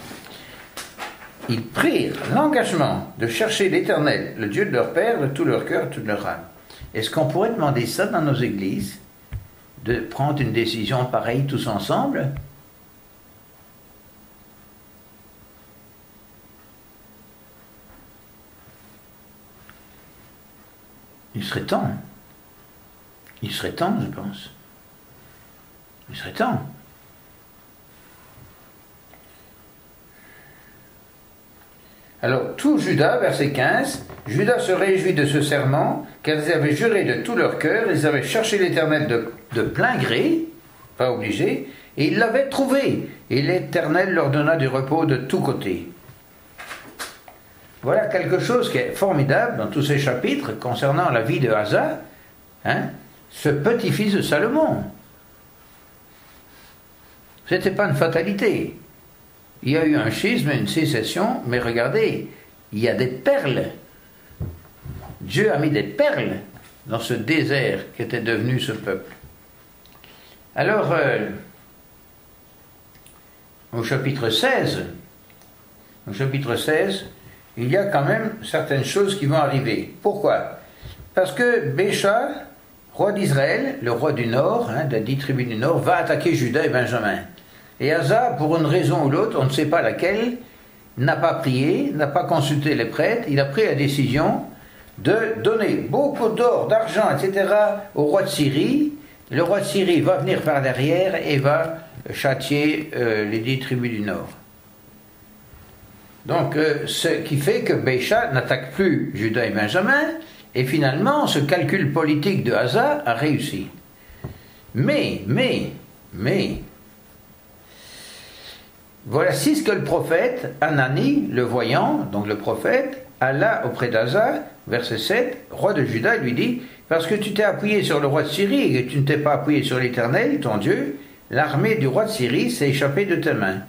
Ils prirent l'engagement de chercher l'Éternel, le Dieu de leur père, de tout leur cœur et de toute leur âme. Est-ce qu'on pourrait demander ça dans nos églises? De prendre une décision pareille tous ensemble? Il serait temps. Il serait temps, je pense. Il serait temps. Alors, tout Juda, verset quinze, Juda se réjouit de ce serment, car ils avaient juré de tout leur cœur, ils avaient cherché l'Éternel de, de plein gré, pas obligé, et ils l'avaient trouvé, et l'Éternel leur donna du repos de tous côtés. Voilà quelque chose qui est formidable dans tous ces chapitres concernant la vie de Asa, hein, ce petit-fils de Salomon. Ce n'était pas une fatalité. Il y a eu un schisme, une sécession, mais regardez, il y a des perles. Dieu a mis des perles dans ce désert qui était devenu ce peuple. Alors, euh, au chapitre seize, au chapitre seize, il y a quand même certaines choses qui vont arriver. Pourquoi? Parce que Bécha, roi d'Israël, le roi du Nord, hein, des dix tribus du Nord, va attaquer Juda et Benjamin. Et Asa, pour une raison ou l'autre, on ne sait pas laquelle, n'a pas prié, n'a pas consulté les prêtres, il a pris la décision de donner beaucoup d'or, d'argent, et cetera au roi de Syrie le roi de Syrie va venir par derrière et va châtier euh, les dix tribus du nord. Donc, euh, ce qui fait que Baïcha n'attaque plus Juda et Benjamin, et finalement, ce calcul politique de Asa a réussi. Mais, mais, mais, voici ce que le prophète, Hanani, le voyant, donc le prophète, alla auprès d'Asa, verset sept, roi de Juda, lui dit, parce que tu t'es appuyé sur le roi de Syrie et que tu ne t'es pas appuyé sur l'Éternel, ton Dieu, l'armée du roi de Syrie s'est échappée de tes mains.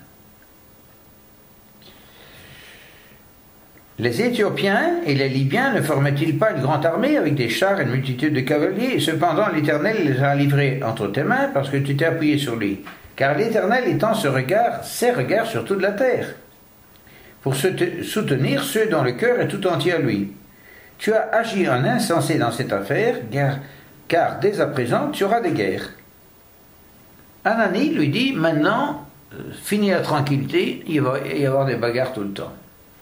Les Éthiopiens et les Libyens ne formaient-ils pas une grande armée avec des chars et une multitude de cavaliers? Et cependant l'Éternel les a livrés entre tes mains parce que tu t'es appuyé sur lui. Car l'Éternel étend ce regard, ses regards sur toute la terre, pour soutenir ceux dont le cœur est tout entier à lui. Tu as agi en insensé dans cette affaire, car, car dès à présent tu auras des guerres. Hanani lui dit, maintenant, euh, finis la tranquillité, il va y avoir des bagarres tout le temps.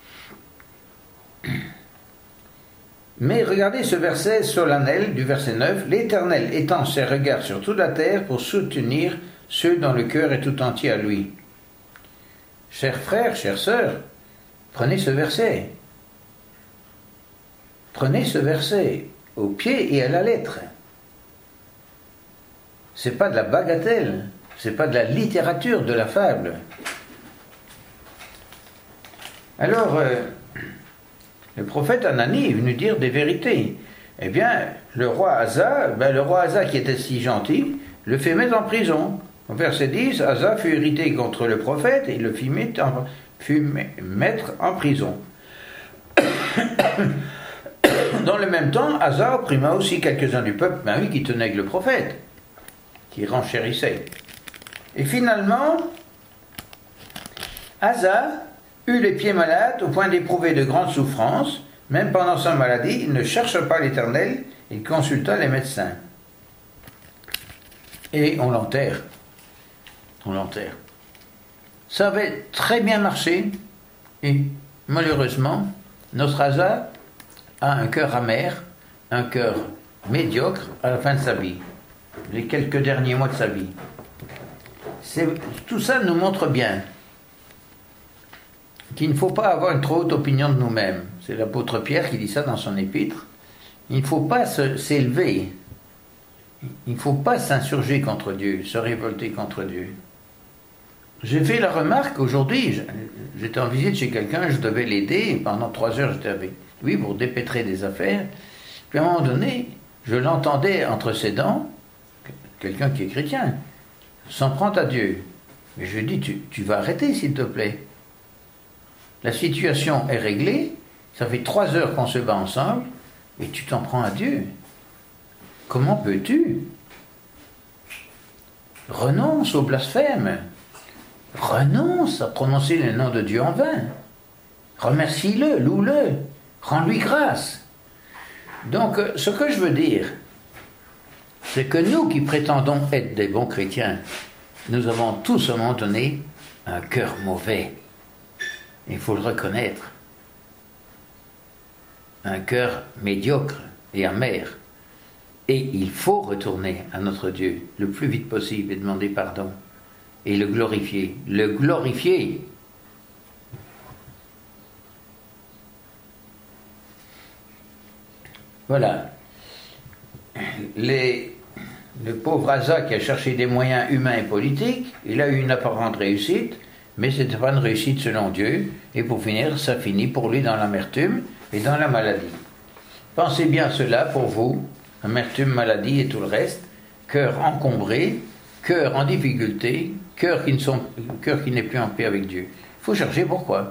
Mais regardez ce verset solennel du verset neuf, l'Éternel étend ses regards sur toute la terre pour soutenir ceux dont le cœur est tout entier à lui. Chers frères, chères sœurs, prenez ce verset. Prenez ce verset au pied et à la lettre. C'est pas de la bagatelle, c'est pas de la littérature, de la fable. Alors, euh, le prophète Hanani est venu dire des vérités. Eh bien, le roi Asa, ben le roi Asa qui était si gentil, le fait mettre en prison. Au verset dix, Asa fut irrité contre le prophète et le fit mettre en, fut mettre en prison. Dans le même temps, Asa opprima aussi quelques-uns du peuple, ben oui, qui tenaient avec le prophète, qui renchérissaient. Et finalement, Asa eut les pieds malades au point d'éprouver de grandes souffrances. Même pendant sa maladie, il ne chercha pas l'Éternel, il consulta les médecins. Et on l'enterre. On l'enterre. Ça avait très bien marché, et malheureusement, notre Asa a un cœur amer, un cœur médiocre à la fin de sa vie, les quelques derniers mois de sa vie. C'est, tout ça nous montre bien qu'il ne faut pas avoir une trop haute opinion de nous-mêmes. C'est l'apôtre Pierre qui dit ça dans son épître. Il ne faut pas se, s'élever. Il ne faut pas s'insurger contre Dieu, se révolter contre Dieu. J'ai fait la remarque aujourd'hui, j'étais en visite chez quelqu'un, je devais l'aider, et pendant trois heures j'étais avec lui pour dépêtrer des affaires. Puis à un moment donné, je l'entendais entre ses dents, quelqu'un qui est chrétien, s'en prend à Dieu. Mais je lui dis, tu, tu vas arrêter s'il te plaît. La situation est réglée, ça fait trois heures qu'on se bat ensemble, et tu t'en prends à Dieu. Comment peux-tu? Renonce au blasphème. Renonce à prononcer le nom de Dieu en vain. Remercie-le, loue-le, rends-lui grâce. Donc, ce que je veux dire, c'est que nous qui prétendons être des bons chrétiens, nous avons tous à un moment donné un cœur mauvais. Il faut le reconnaître. Un cœur médiocre et amer. Et il faut retourner à notre Dieu le plus vite possible et demander pardon. Et le glorifier. Le glorifier. Voilà. Les, le pauvre Asa qui a cherché des moyens humains et politiques, il a eu une apparente réussite, mais ce n'était pas une réussite selon Dieu, et pour finir, ça finit pour lui dans l'amertume et dans la maladie. Pensez bien à cela pour vous, amertume, maladie et tout le reste, cœur encombré, cœur en difficulté, cœur qui, ne sont, cœur qui n'est plus en paix avec Dieu. Il faut chercher pourquoi.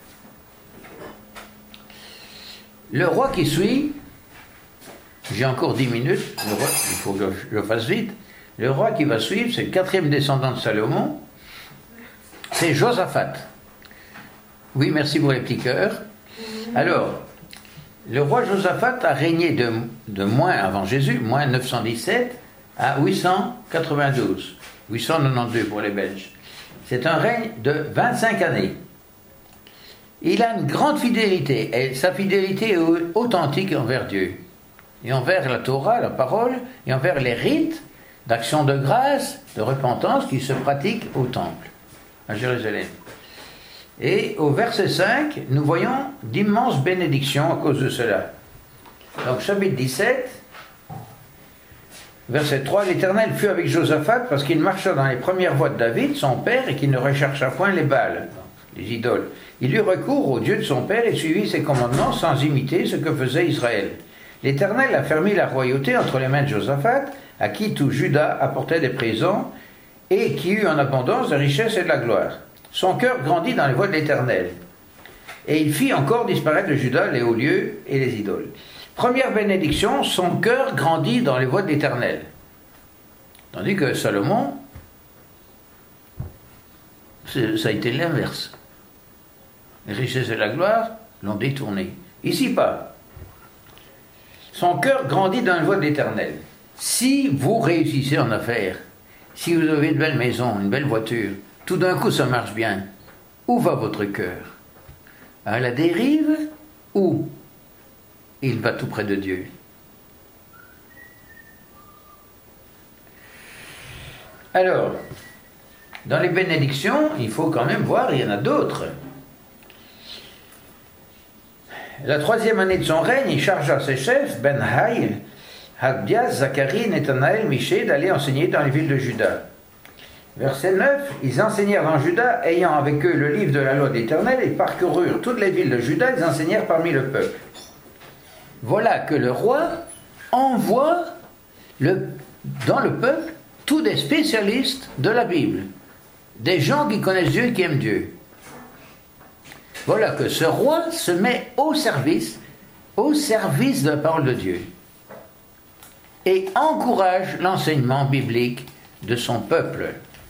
Le roi qui suit, j'ai encore dix minutes, le roi, il faut que je le fasse vite, le roi qui va suivre, c'est le quatrième descendant de Salomon, c'est Josaphat. Oui, merci pour les petits cœurs. Alors, le roi Josaphat a régné de, de moins avant Jésus, moins neuf cent dix-sept, à huit cent quatre-vingt-douze, huit cent quatre-vingt-douze pour les Belges. C'est un règne de vingt-cinq années. Il a une grande fidélité, et sa fidélité est authentique envers Dieu, et envers la Torah, la parole, et envers les rites, d'action de grâce, de repentance qui se pratique au temple, à Jérusalem. Et au verset cinq, nous voyons d'immenses bénédictions à cause de cela. Donc chapitre dix-sept, verset trois, l'Éternel fut avec Josaphat parce qu'il marcha dans les premières voies de David, son père, et qu'il ne rechercha point les Baals, les idoles. Il eut recours au Dieu de son père et suivit ses commandements sans imiter ce que faisait Israël. L'Éternel a fermé la royauté entre les mains de Josaphat, à qui tout Juda apportait des présents, et qui eut en abondance de richesses et de la gloire. Son cœur grandit dans les voies de l'Éternel, et il fit encore disparaître de Juda les hauts lieux et les idoles. Première bénédiction, son cœur grandit dans les voies de l'Éternel. Tandis que Salomon, ça a été l'inverse. Les richesses et la gloire l'ont détourné. Ici pas. Son cœur grandit dans les voies de l'Éternel. Si vous réussissez en affaires, si vous avez une belle maison, une belle voiture, tout d'un coup ça marche bien, où va votre cœur? À la dérive ou il va tout près de Dieu? Alors, dans les bénédictions, il faut quand même voir, il y en a d'autres. La troisième année de son règne, il chargea ses chefs, Ben-Haï, Habdias, Zacharie, Nathanaël, Miché, d'aller enseigner dans les villes de Juda. Verset neuf, ils enseignèrent dans Juda, ayant avec eux le livre de la loi de l'Éternel, et parcoururent toutes les villes de Juda, ils enseignèrent parmi le peuple. Voilà que le roi envoie le, dans le peuple tous des spécialistes de la Bible, des gens qui connaissent Dieu et qui aiment Dieu. Voilà que ce roi se met au service, au service de la parole de Dieu et encourage l'enseignement biblique de son peuple.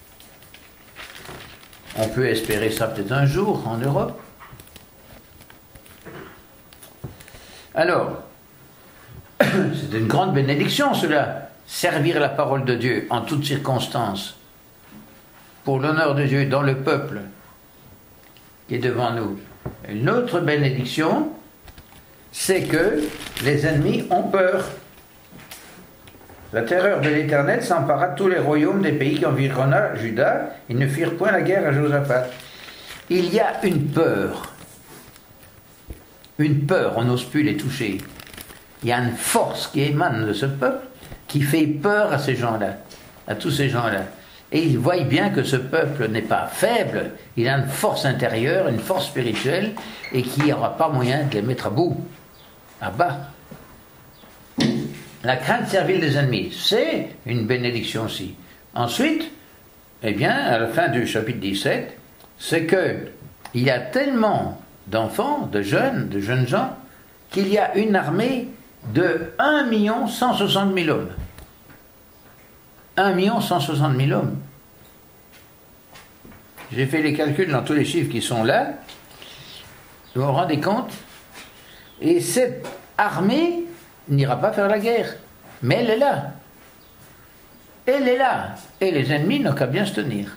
On peut espérer ça peut-être un jour en Europe. Alors, c'est une grande bénédiction cela, servir la parole de Dieu en toutes circonstances, pour l'honneur de Dieu dans le peuple qui est devant nous. Une autre bénédiction, c'est que les ennemis ont peur. La terreur de l'Éternel s'empara de tous les royaumes des pays qui environna Juda. Ils ne firent point la guerre à Josaphat. Il y a une peur. Une peur, on n'ose plus les toucher. Il y a une force qui émane de ce peuple qui fait peur à ces gens-là, à tous ces gens-là. Et ils voient bien que ce peuple n'est pas faible, il a une force intérieure, une force spirituelle, et qu'il n'y aura pas moyen de les mettre à bout, à bas. La crainte servile des ennemis, c'est une bénédiction aussi. Ensuite, eh bien, à la fin du chapitre dix-sept, c'est que il y a tellement d'enfants, de jeunes, de jeunes gens, qu'il y a une armée de un million cent soixante mille hommes. un million cent soixante mille hommes. J'ai fait les calculs dans tous les chiffres qui sont là. Vous vous rendez compte? Et cette armée n'ira pas faire la guerre. Mais elle est là. Elle est là. Et les ennemis n'ont qu'à bien se tenir.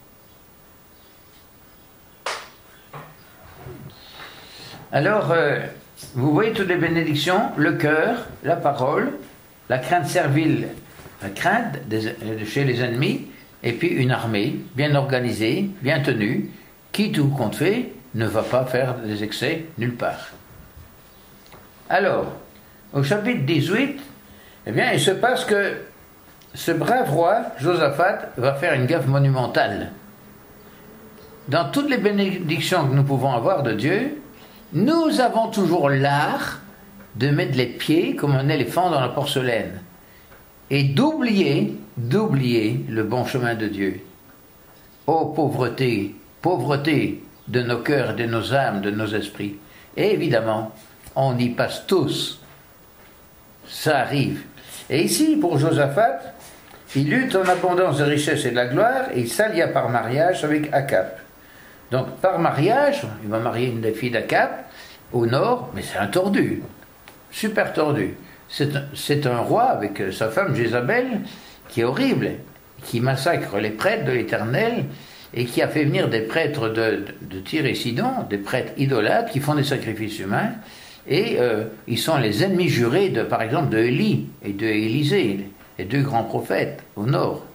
Alors, euh, vous voyez toutes les bénédictions, le cœur, la parole, la crainte servile, la crainte des, de chez les ennemis, et puis une armée bien organisée, bien tenue, qui, tout compte fait, ne va pas faire des excès nulle part. Alors, au chapitre dix-huit, eh bien, il se passe que ce brave roi, Josaphat, va faire une gaffe monumentale. Dans toutes les bénédictions que nous pouvons avoir de Dieu, nous avons toujours l'art de mettre les pieds comme un éléphant dans la porcelaine et d'oublier, d'oublier le bon chemin de Dieu. Ô pauvreté, pauvreté de nos cœurs, de nos âmes, de nos esprits. Et évidemment, on y passe tous. Ça arrive. Et ici, pour Josaphat, il eut en abondance de richesse et de la gloire, et il s'allia par mariage avec Akab. Donc, par mariage, il va marier une des filles d'Akab, au nord, mais c'est un tordu, super tordu. C'est un, c'est un roi avec sa femme Jézabel, qui est horrible, qui massacre les prêtres de l'Éternel, et qui a fait venir des prêtres de, de, de Tyr et Sidon, des prêtres idolâtres, qui font des sacrifices humains, et euh, ils sont les ennemis jurés, de, par exemple, de Élie et de Élisée, et deux grands prophètes au nord.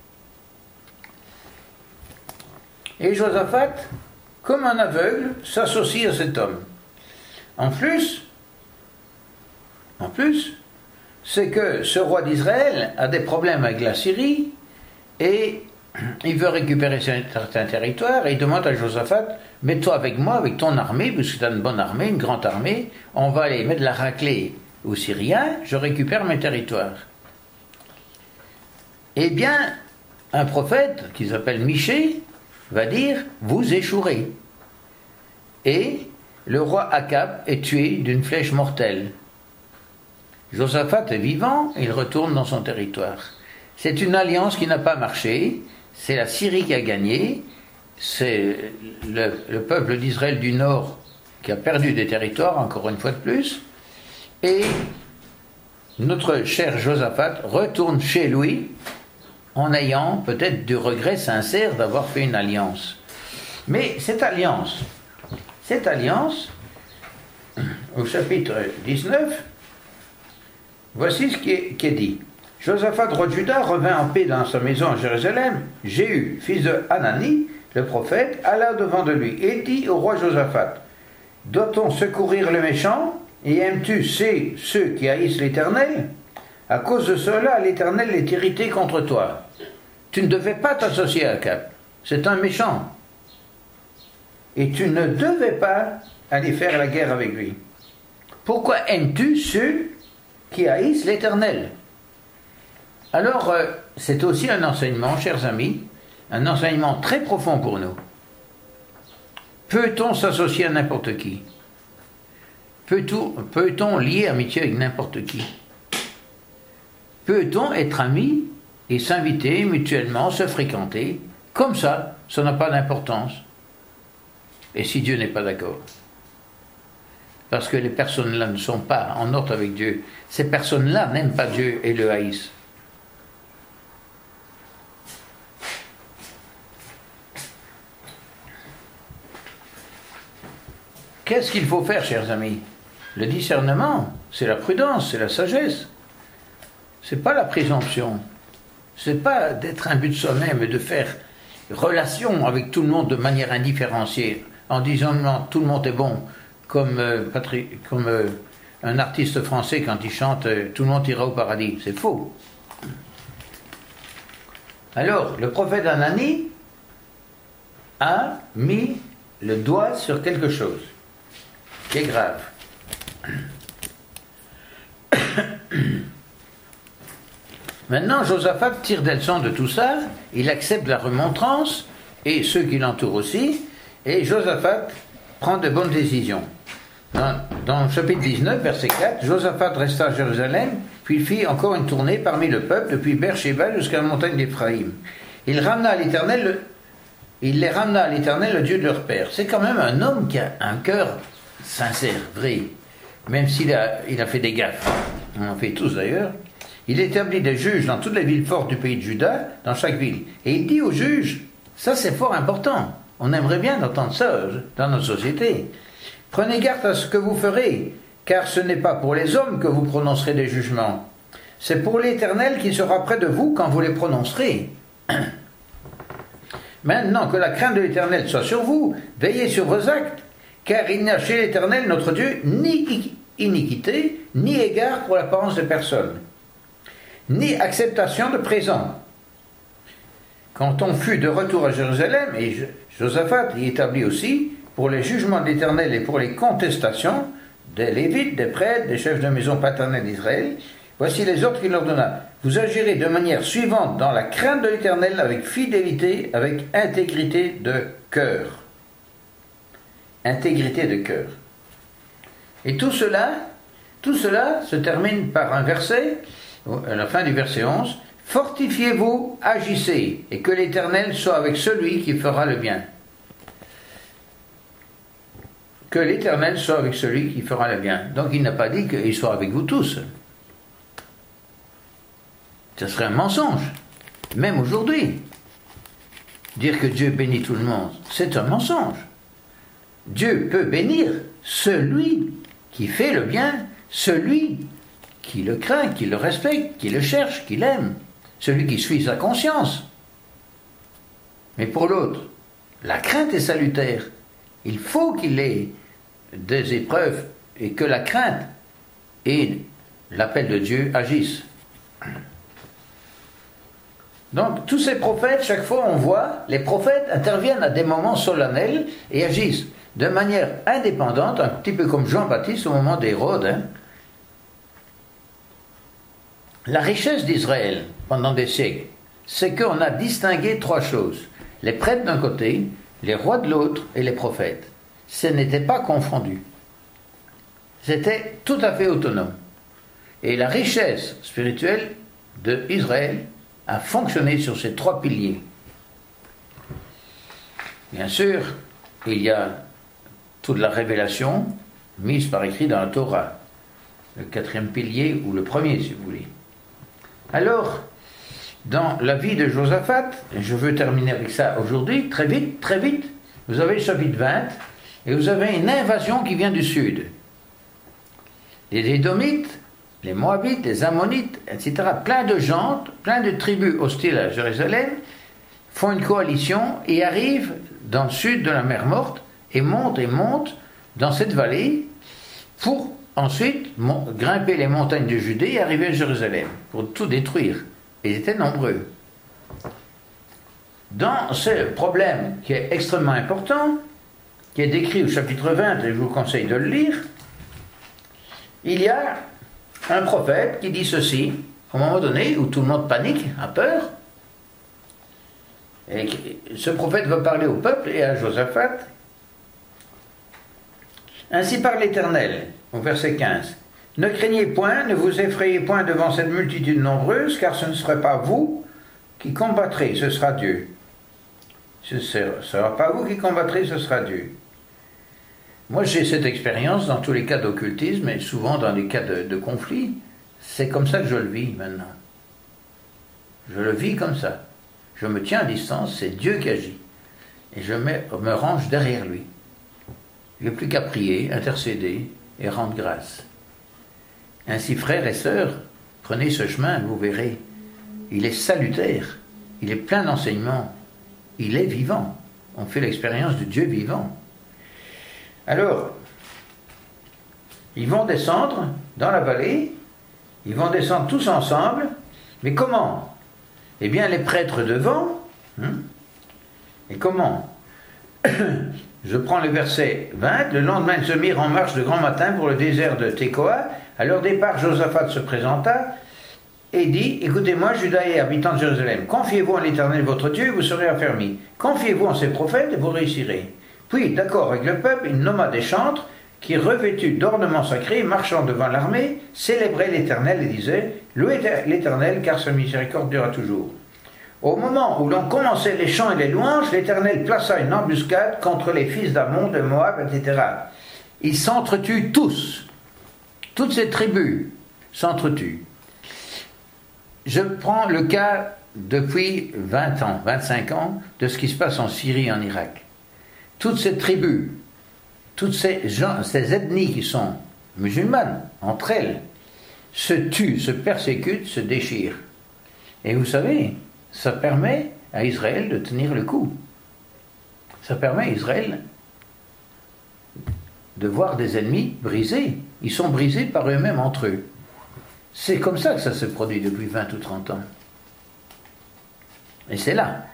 Et Josaphat, comme un aveugle, s'associe à cet homme. En plus, en plus, c'est que ce roi d'Israël a des problèmes avec la Syrie et il veut récupérer certains territoires et il demande à Josaphat, mets-toi avec moi, avec ton armée, parce que tu as une bonne armée, une grande armée, on va aller mettre la raclée aux Syriens, je récupère mes territoires. Eh bien, un prophète qui s'appelle Michée va dire, vous échouerez. Et le roi Akab est tué d'une flèche mortelle. Josaphat est vivant, il retourne dans son territoire. C'est une alliance qui n'a pas marché, c'est la Syrie qui a gagné, c'est le, le peuple d'Israël du Nord qui a perdu des territoires, encore une fois de plus, et notre cher Josaphat retourne chez lui en ayant peut-être du regret sincère d'avoir fait une alliance. Mais cette alliance, cette alliance, au chapitre dix-neuf, voici ce qui est, qui est dit. Josaphat, roi de Juda, revint en paix dans sa maison à Jérusalem. Jéhu, fils de Hanani, le prophète, alla devant de lui et dit au roi Josaphat, doit-on secourir le méchant et aimes-tu ceux, ceux qui haïssent l'Éternel? À cause de cela, l'Éternel est irrité contre toi. Tu ne devais pas t'associer à Akab. C'est un méchant. Et tu ne devais pas aller faire la guerre avec lui. Pourquoi aimes-tu ceux qui haïssent l'Éternel? Alors, euh, c'est aussi un enseignement, chers amis, un enseignement très profond pour nous. Peut-on s'associer à n'importe qui? Peut-on, peut-on lier amitié avec n'importe qui? Peut-on être amis et s'inviter mutuellement, se fréquenter? Comme ça, ça n'a pas d'importance. Et si Dieu n'est pas d'accord? Parce que les personnes-là ne sont pas en ordre avec Dieu. Ces personnes-là n'aiment pas Dieu et le haïssent. Qu'est-ce qu'il faut faire, chers amis? Le discernement, c'est la prudence, c'est la sagesse. C'est pas la présomption. C'est pas d'être un but de soi-même et de faire relation avec tout le monde de manière indifférenciée, en disant non, tout le monde est bon, comme, euh, Patri- comme euh, un artiste français quand il chante euh, tout le monde ira au paradis. C'est faux. Alors, le prophète Hanani a mis le doigt sur quelque chose qui est grave. Maintenant, Josaphat tire des leçons de tout ça, il accepte la remontrance, et ceux qui l'entourent aussi, et Josaphat prend de bonnes décisions. Dans, dans le chapitre dix-neuf, verset quatre, Josaphat resta à Jérusalem, puis fit encore une tournée parmi le peuple, depuis Beersheba jusqu'à la montagne d'Éphraïm. Il ramena à l'Éternel, le, il les ramena à l'Éternel, le Dieu de leur père. C'est quand même un homme qui a un cœur sincère, vrai, même s'il a, il a fait des gaffes. On en fait tous d'ailleurs. Il établit des juges dans toutes les villes fortes du pays de Juda, dans chaque ville. Et il dit aux juges, ça c'est fort important, on aimerait bien entendre ça dans notre société. Prenez garde à ce que vous ferez, car ce n'est pas pour les hommes que vous prononcerez des jugements. C'est pour l'Éternel qui sera près de vous quand vous les prononcerez. Maintenant que la crainte de l'Éternel soit sur vous, veillez sur vos actes, car il n'y a chez l'Éternel, notre Dieu, ni iniquité, ni égard pour l'apparence de personne, ni acceptation de présent. Quand on fut de retour à Jérusalem, et Josaphat y établit aussi, pour les jugements de l'Éternel et pour les contestations des Lévites, des prêtres, des chefs de maison paternelle d'Israël, voici les ordres qu'il leur donna. Vous agirez de manière suivante dans la crainte de l'Éternel, avec fidélité, avec intégrité de cœur. Intégrité de cœur. Et tout cela, tout cela se termine par un verset, à la fin du verset onze, « Fortifiez-vous, agissez, et que l'Éternel soit avec celui qui fera le bien. » Que l'Éternel soit avec celui qui fera le bien. Donc il n'a pas dit qu'il soit avec vous tous. Ce serait un mensonge, même aujourd'hui. Dire que Dieu bénit tout le monde, c'est un mensonge. Dieu peut bénir celui qui fait le bien, celui qui le craint, qui le respecte, qui le cherche, qui l'aime, celui qui suit sa conscience. Mais pour l'autre, la crainte est salutaire. Il faut qu'il ait des épreuves et que la crainte et l'appel de Dieu agissent. Donc, tous ces prophètes, chaque fois on voit, les prophètes interviennent à des moments solennels et agissent de manière indépendante, un petit peu comme Jean-Baptiste au moment d'Hérode. Hein. La richesse d'Israël pendant des siècles, c'est qu'on a distingué trois choses. Les prêtres d'un côté, les rois de l'autre et les prophètes. Ce n'était pas confondu. C'était tout à fait autonome. Et la richesse spirituelle d'Israël a fonctionné sur ces trois piliers. Bien sûr, il y a toute la révélation mise par écrit dans la Torah, le quatrième pilier, ou le premier si vous voulez. Alors, dans la vie de Josaphat, et je veux terminer avec ça aujourd'hui, très vite, très vite, vous avez le chapitre vingt, et vous avez une invasion qui vient du sud. Les Édomites, les Moabites, les Ammonites, et cetera, plein de gens, plein de tribus hostiles à Jérusalem, font une coalition et arrivent dans le sud de la mer Morte, et montent et montent dans cette vallée pour ensuite grimper les montagnes de Judée et arriver à Jérusalem, pour tout détruire. Ils étaient nombreux. Dans ce problème qui est extrêmement important, qui est décrit au chapitre vingt, et je vous conseille de le lire, il y a un prophète qui dit ceci, au moment donné où tout le monde panique, a peur, et ce prophète va parler au peuple et à Josaphat. Ainsi parle l'Éternel, au verset quinze. Ne craignez point, ne vous effrayez point devant cette multitude nombreuse, car ce ne sera pas vous qui combattrez, ce sera Dieu. Ce ne sera pas vous qui combattrez, ce sera Dieu. Moi, j'ai cette expérience dans tous les cas d'occultisme, et souvent dans les cas de, de conflit. C'est comme ça que je le vis maintenant. Je le vis comme ça. Je me tiens à distance, c'est Dieu qui agit. Et je me, me range derrière lui. Il n'y a plus qu'à prier, intercéder et rendre grâce. Ainsi, frères et sœurs, prenez ce chemin, vous verrez. Il est salutaire, il est plein d'enseignements, il est vivant. On fait l'expérience de Dieu vivant. Alors, ils vont descendre dans la vallée, ils vont descendre tous ensemble, mais comment? Eh bien, les prêtres devant, hein, et comment? Je prends le verset vingt. Le lendemain, ils se mirent en marche de grand matin pour le désert de Tekoa. À leur départ, Josaphat se présenta et dit, écoutez-moi, Juda et habitants de Jérusalem, confiez-vous en l'Éternel votre Dieu et vous serez affermis. Confiez-vous en ses prophètes et vous réussirez. Puis, d'accord avec le peuple, il nomma des chantres qui, revêtus d'ornements sacrés, marchant devant l'armée, célébraient l'Éternel et disaient, louez l'Éternel car sa miséricorde durera toujours. Au moment où l'on commençait les chants et les louanges, l'Éternel plaça une embuscade contre les fils d'Ammon, de Moab, et cetera. Ils s'entretuent tous. Toutes ces tribus s'entretuent. Je prends le cas depuis vingt ans, vingt-cinq ans, de ce qui se passe en Syrie et en Irak. Toutes ces tribus, toutes ces gens, ces ethnies qui sont musulmanes, entre elles, se tuent, se persécutent, se déchirent. Et vous savez, ça permet à Israël de tenir le coup. Ça permet à Israël de voir des ennemis brisés. Ils sont brisés par eux-mêmes entre eux. C'est comme ça que ça se produit depuis vingt ou trente ans. Et c'est là.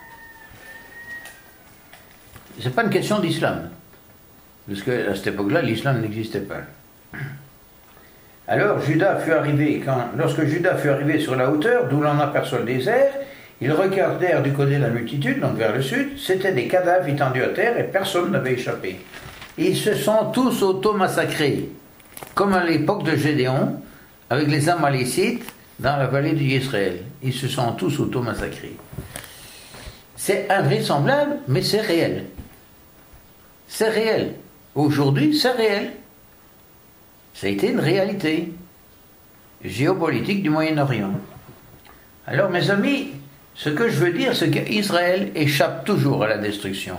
C'est pas une question d'islam. Parce qu'à cette époque-là, l'islam n'existait pas. Alors, Judas fut arrivé, quand, lorsque Judas fut arrivé sur la hauteur, d'où l'on aperçoit le désert, ils regardèrent du côté de la multitude, donc vers le sud, c'était des cadavres étendus à terre et personne n'avait échappé. Ils se sont tous auto-massacrés, comme à l'époque de Gédéon, avec les Amalécites dans la vallée d'Israël. Ils se sont tous auto-massacrés. C'est invraisemblable, mais c'est réel. C'est réel. Aujourd'hui, c'est réel. Ça a été une réalité géopolitique du Moyen-Orient. Alors, mes amis, ce que je veux dire, c'est qu'Israël échappe toujours à la destruction.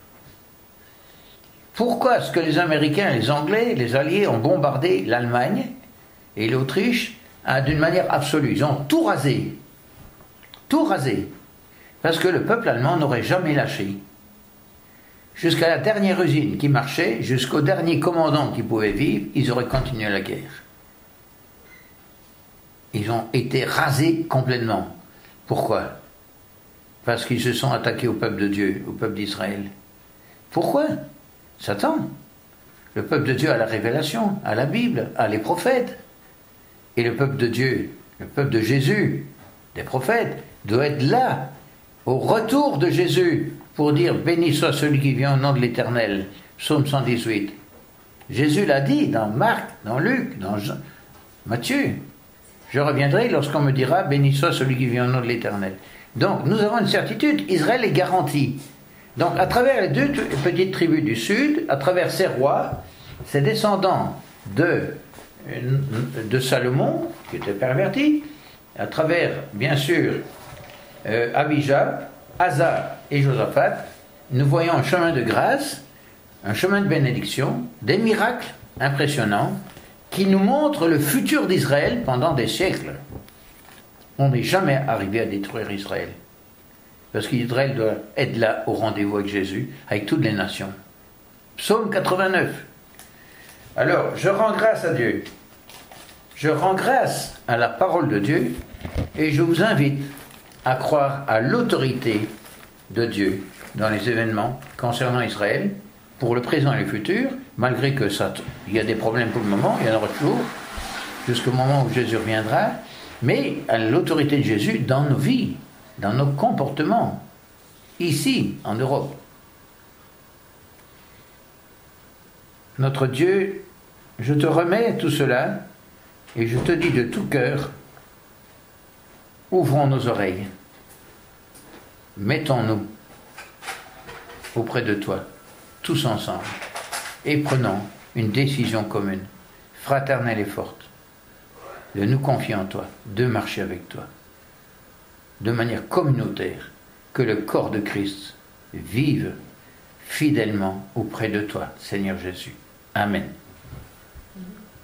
Pourquoi est-ce que les Américains, les Anglais, les Alliés ont bombardé l'Allemagne et l'Autriche hein, d'une manière absolue. Ils ont tout rasé. Tout rasé. Parce que le peuple allemand n'aurait jamais lâché. Jusqu'à la dernière usine qui marchait, jusqu'au dernier commandant qui pouvait vivre, ils auraient continué la guerre. Ils ont été rasés complètement. Pourquoi? Parce qu'ils se sont attaqués au peuple de Dieu, au peuple d'Israël. Pourquoi? Satan. Le peuple de Dieu a la révélation, a la Bible, a les prophètes. Et le peuple de Dieu, le peuple de Jésus, des prophètes, doit être là, au retour de Jésus, pour dire « Béni soit celui qui vient au nom de l'Éternel ». Psaume cent dix-huit. Jésus l'a dit dans Marc, dans Luc, dans Jean, Matthieu. Je reviendrai lorsqu'on me dira « Béni soit celui qui vient au nom de l'Éternel ». Donc, nous avons une certitude, Israël est garanti. Donc, à travers les deux petites tribus du sud, à travers ces rois, ces descendants de, de Salomon, qui était perverti, à travers, bien sûr, euh, Abijah, Asa et Josaphat, nous voyons un chemin de grâce, un chemin de bénédiction, des miracles impressionnants, qui nous montrent le futur d'Israël pendant des siècles. On n'est jamais arrivé à détruire Israël. Parce qu'Israël doit être là au rendez-vous avec Jésus, avec toutes les nations. Psaume quatre-vingt-neuf. Alors, je rends grâce à Dieu. Je rends grâce à la parole de Dieu et je vous invite à croire à l'autorité de Dieu dans les événements concernant Israël, pour le présent et le futur, malgré que ça, il y a des problèmes pour le moment, il y en aura toujours, jusqu'au moment où Jésus reviendra, mais à l'autorité de Jésus dans nos vies, dans nos comportements, ici, en Europe. Notre Dieu, je te remets tout cela, et je te dis de tout cœur, ouvrons nos oreilles, mettons-nous auprès de toi, tous ensemble, et prenons une décision commune, fraternelle et forte, de nous confier en toi, de marcher avec toi, de manière communautaire, que le corps de Christ vive fidèlement auprès de toi, Seigneur Jésus. Amen.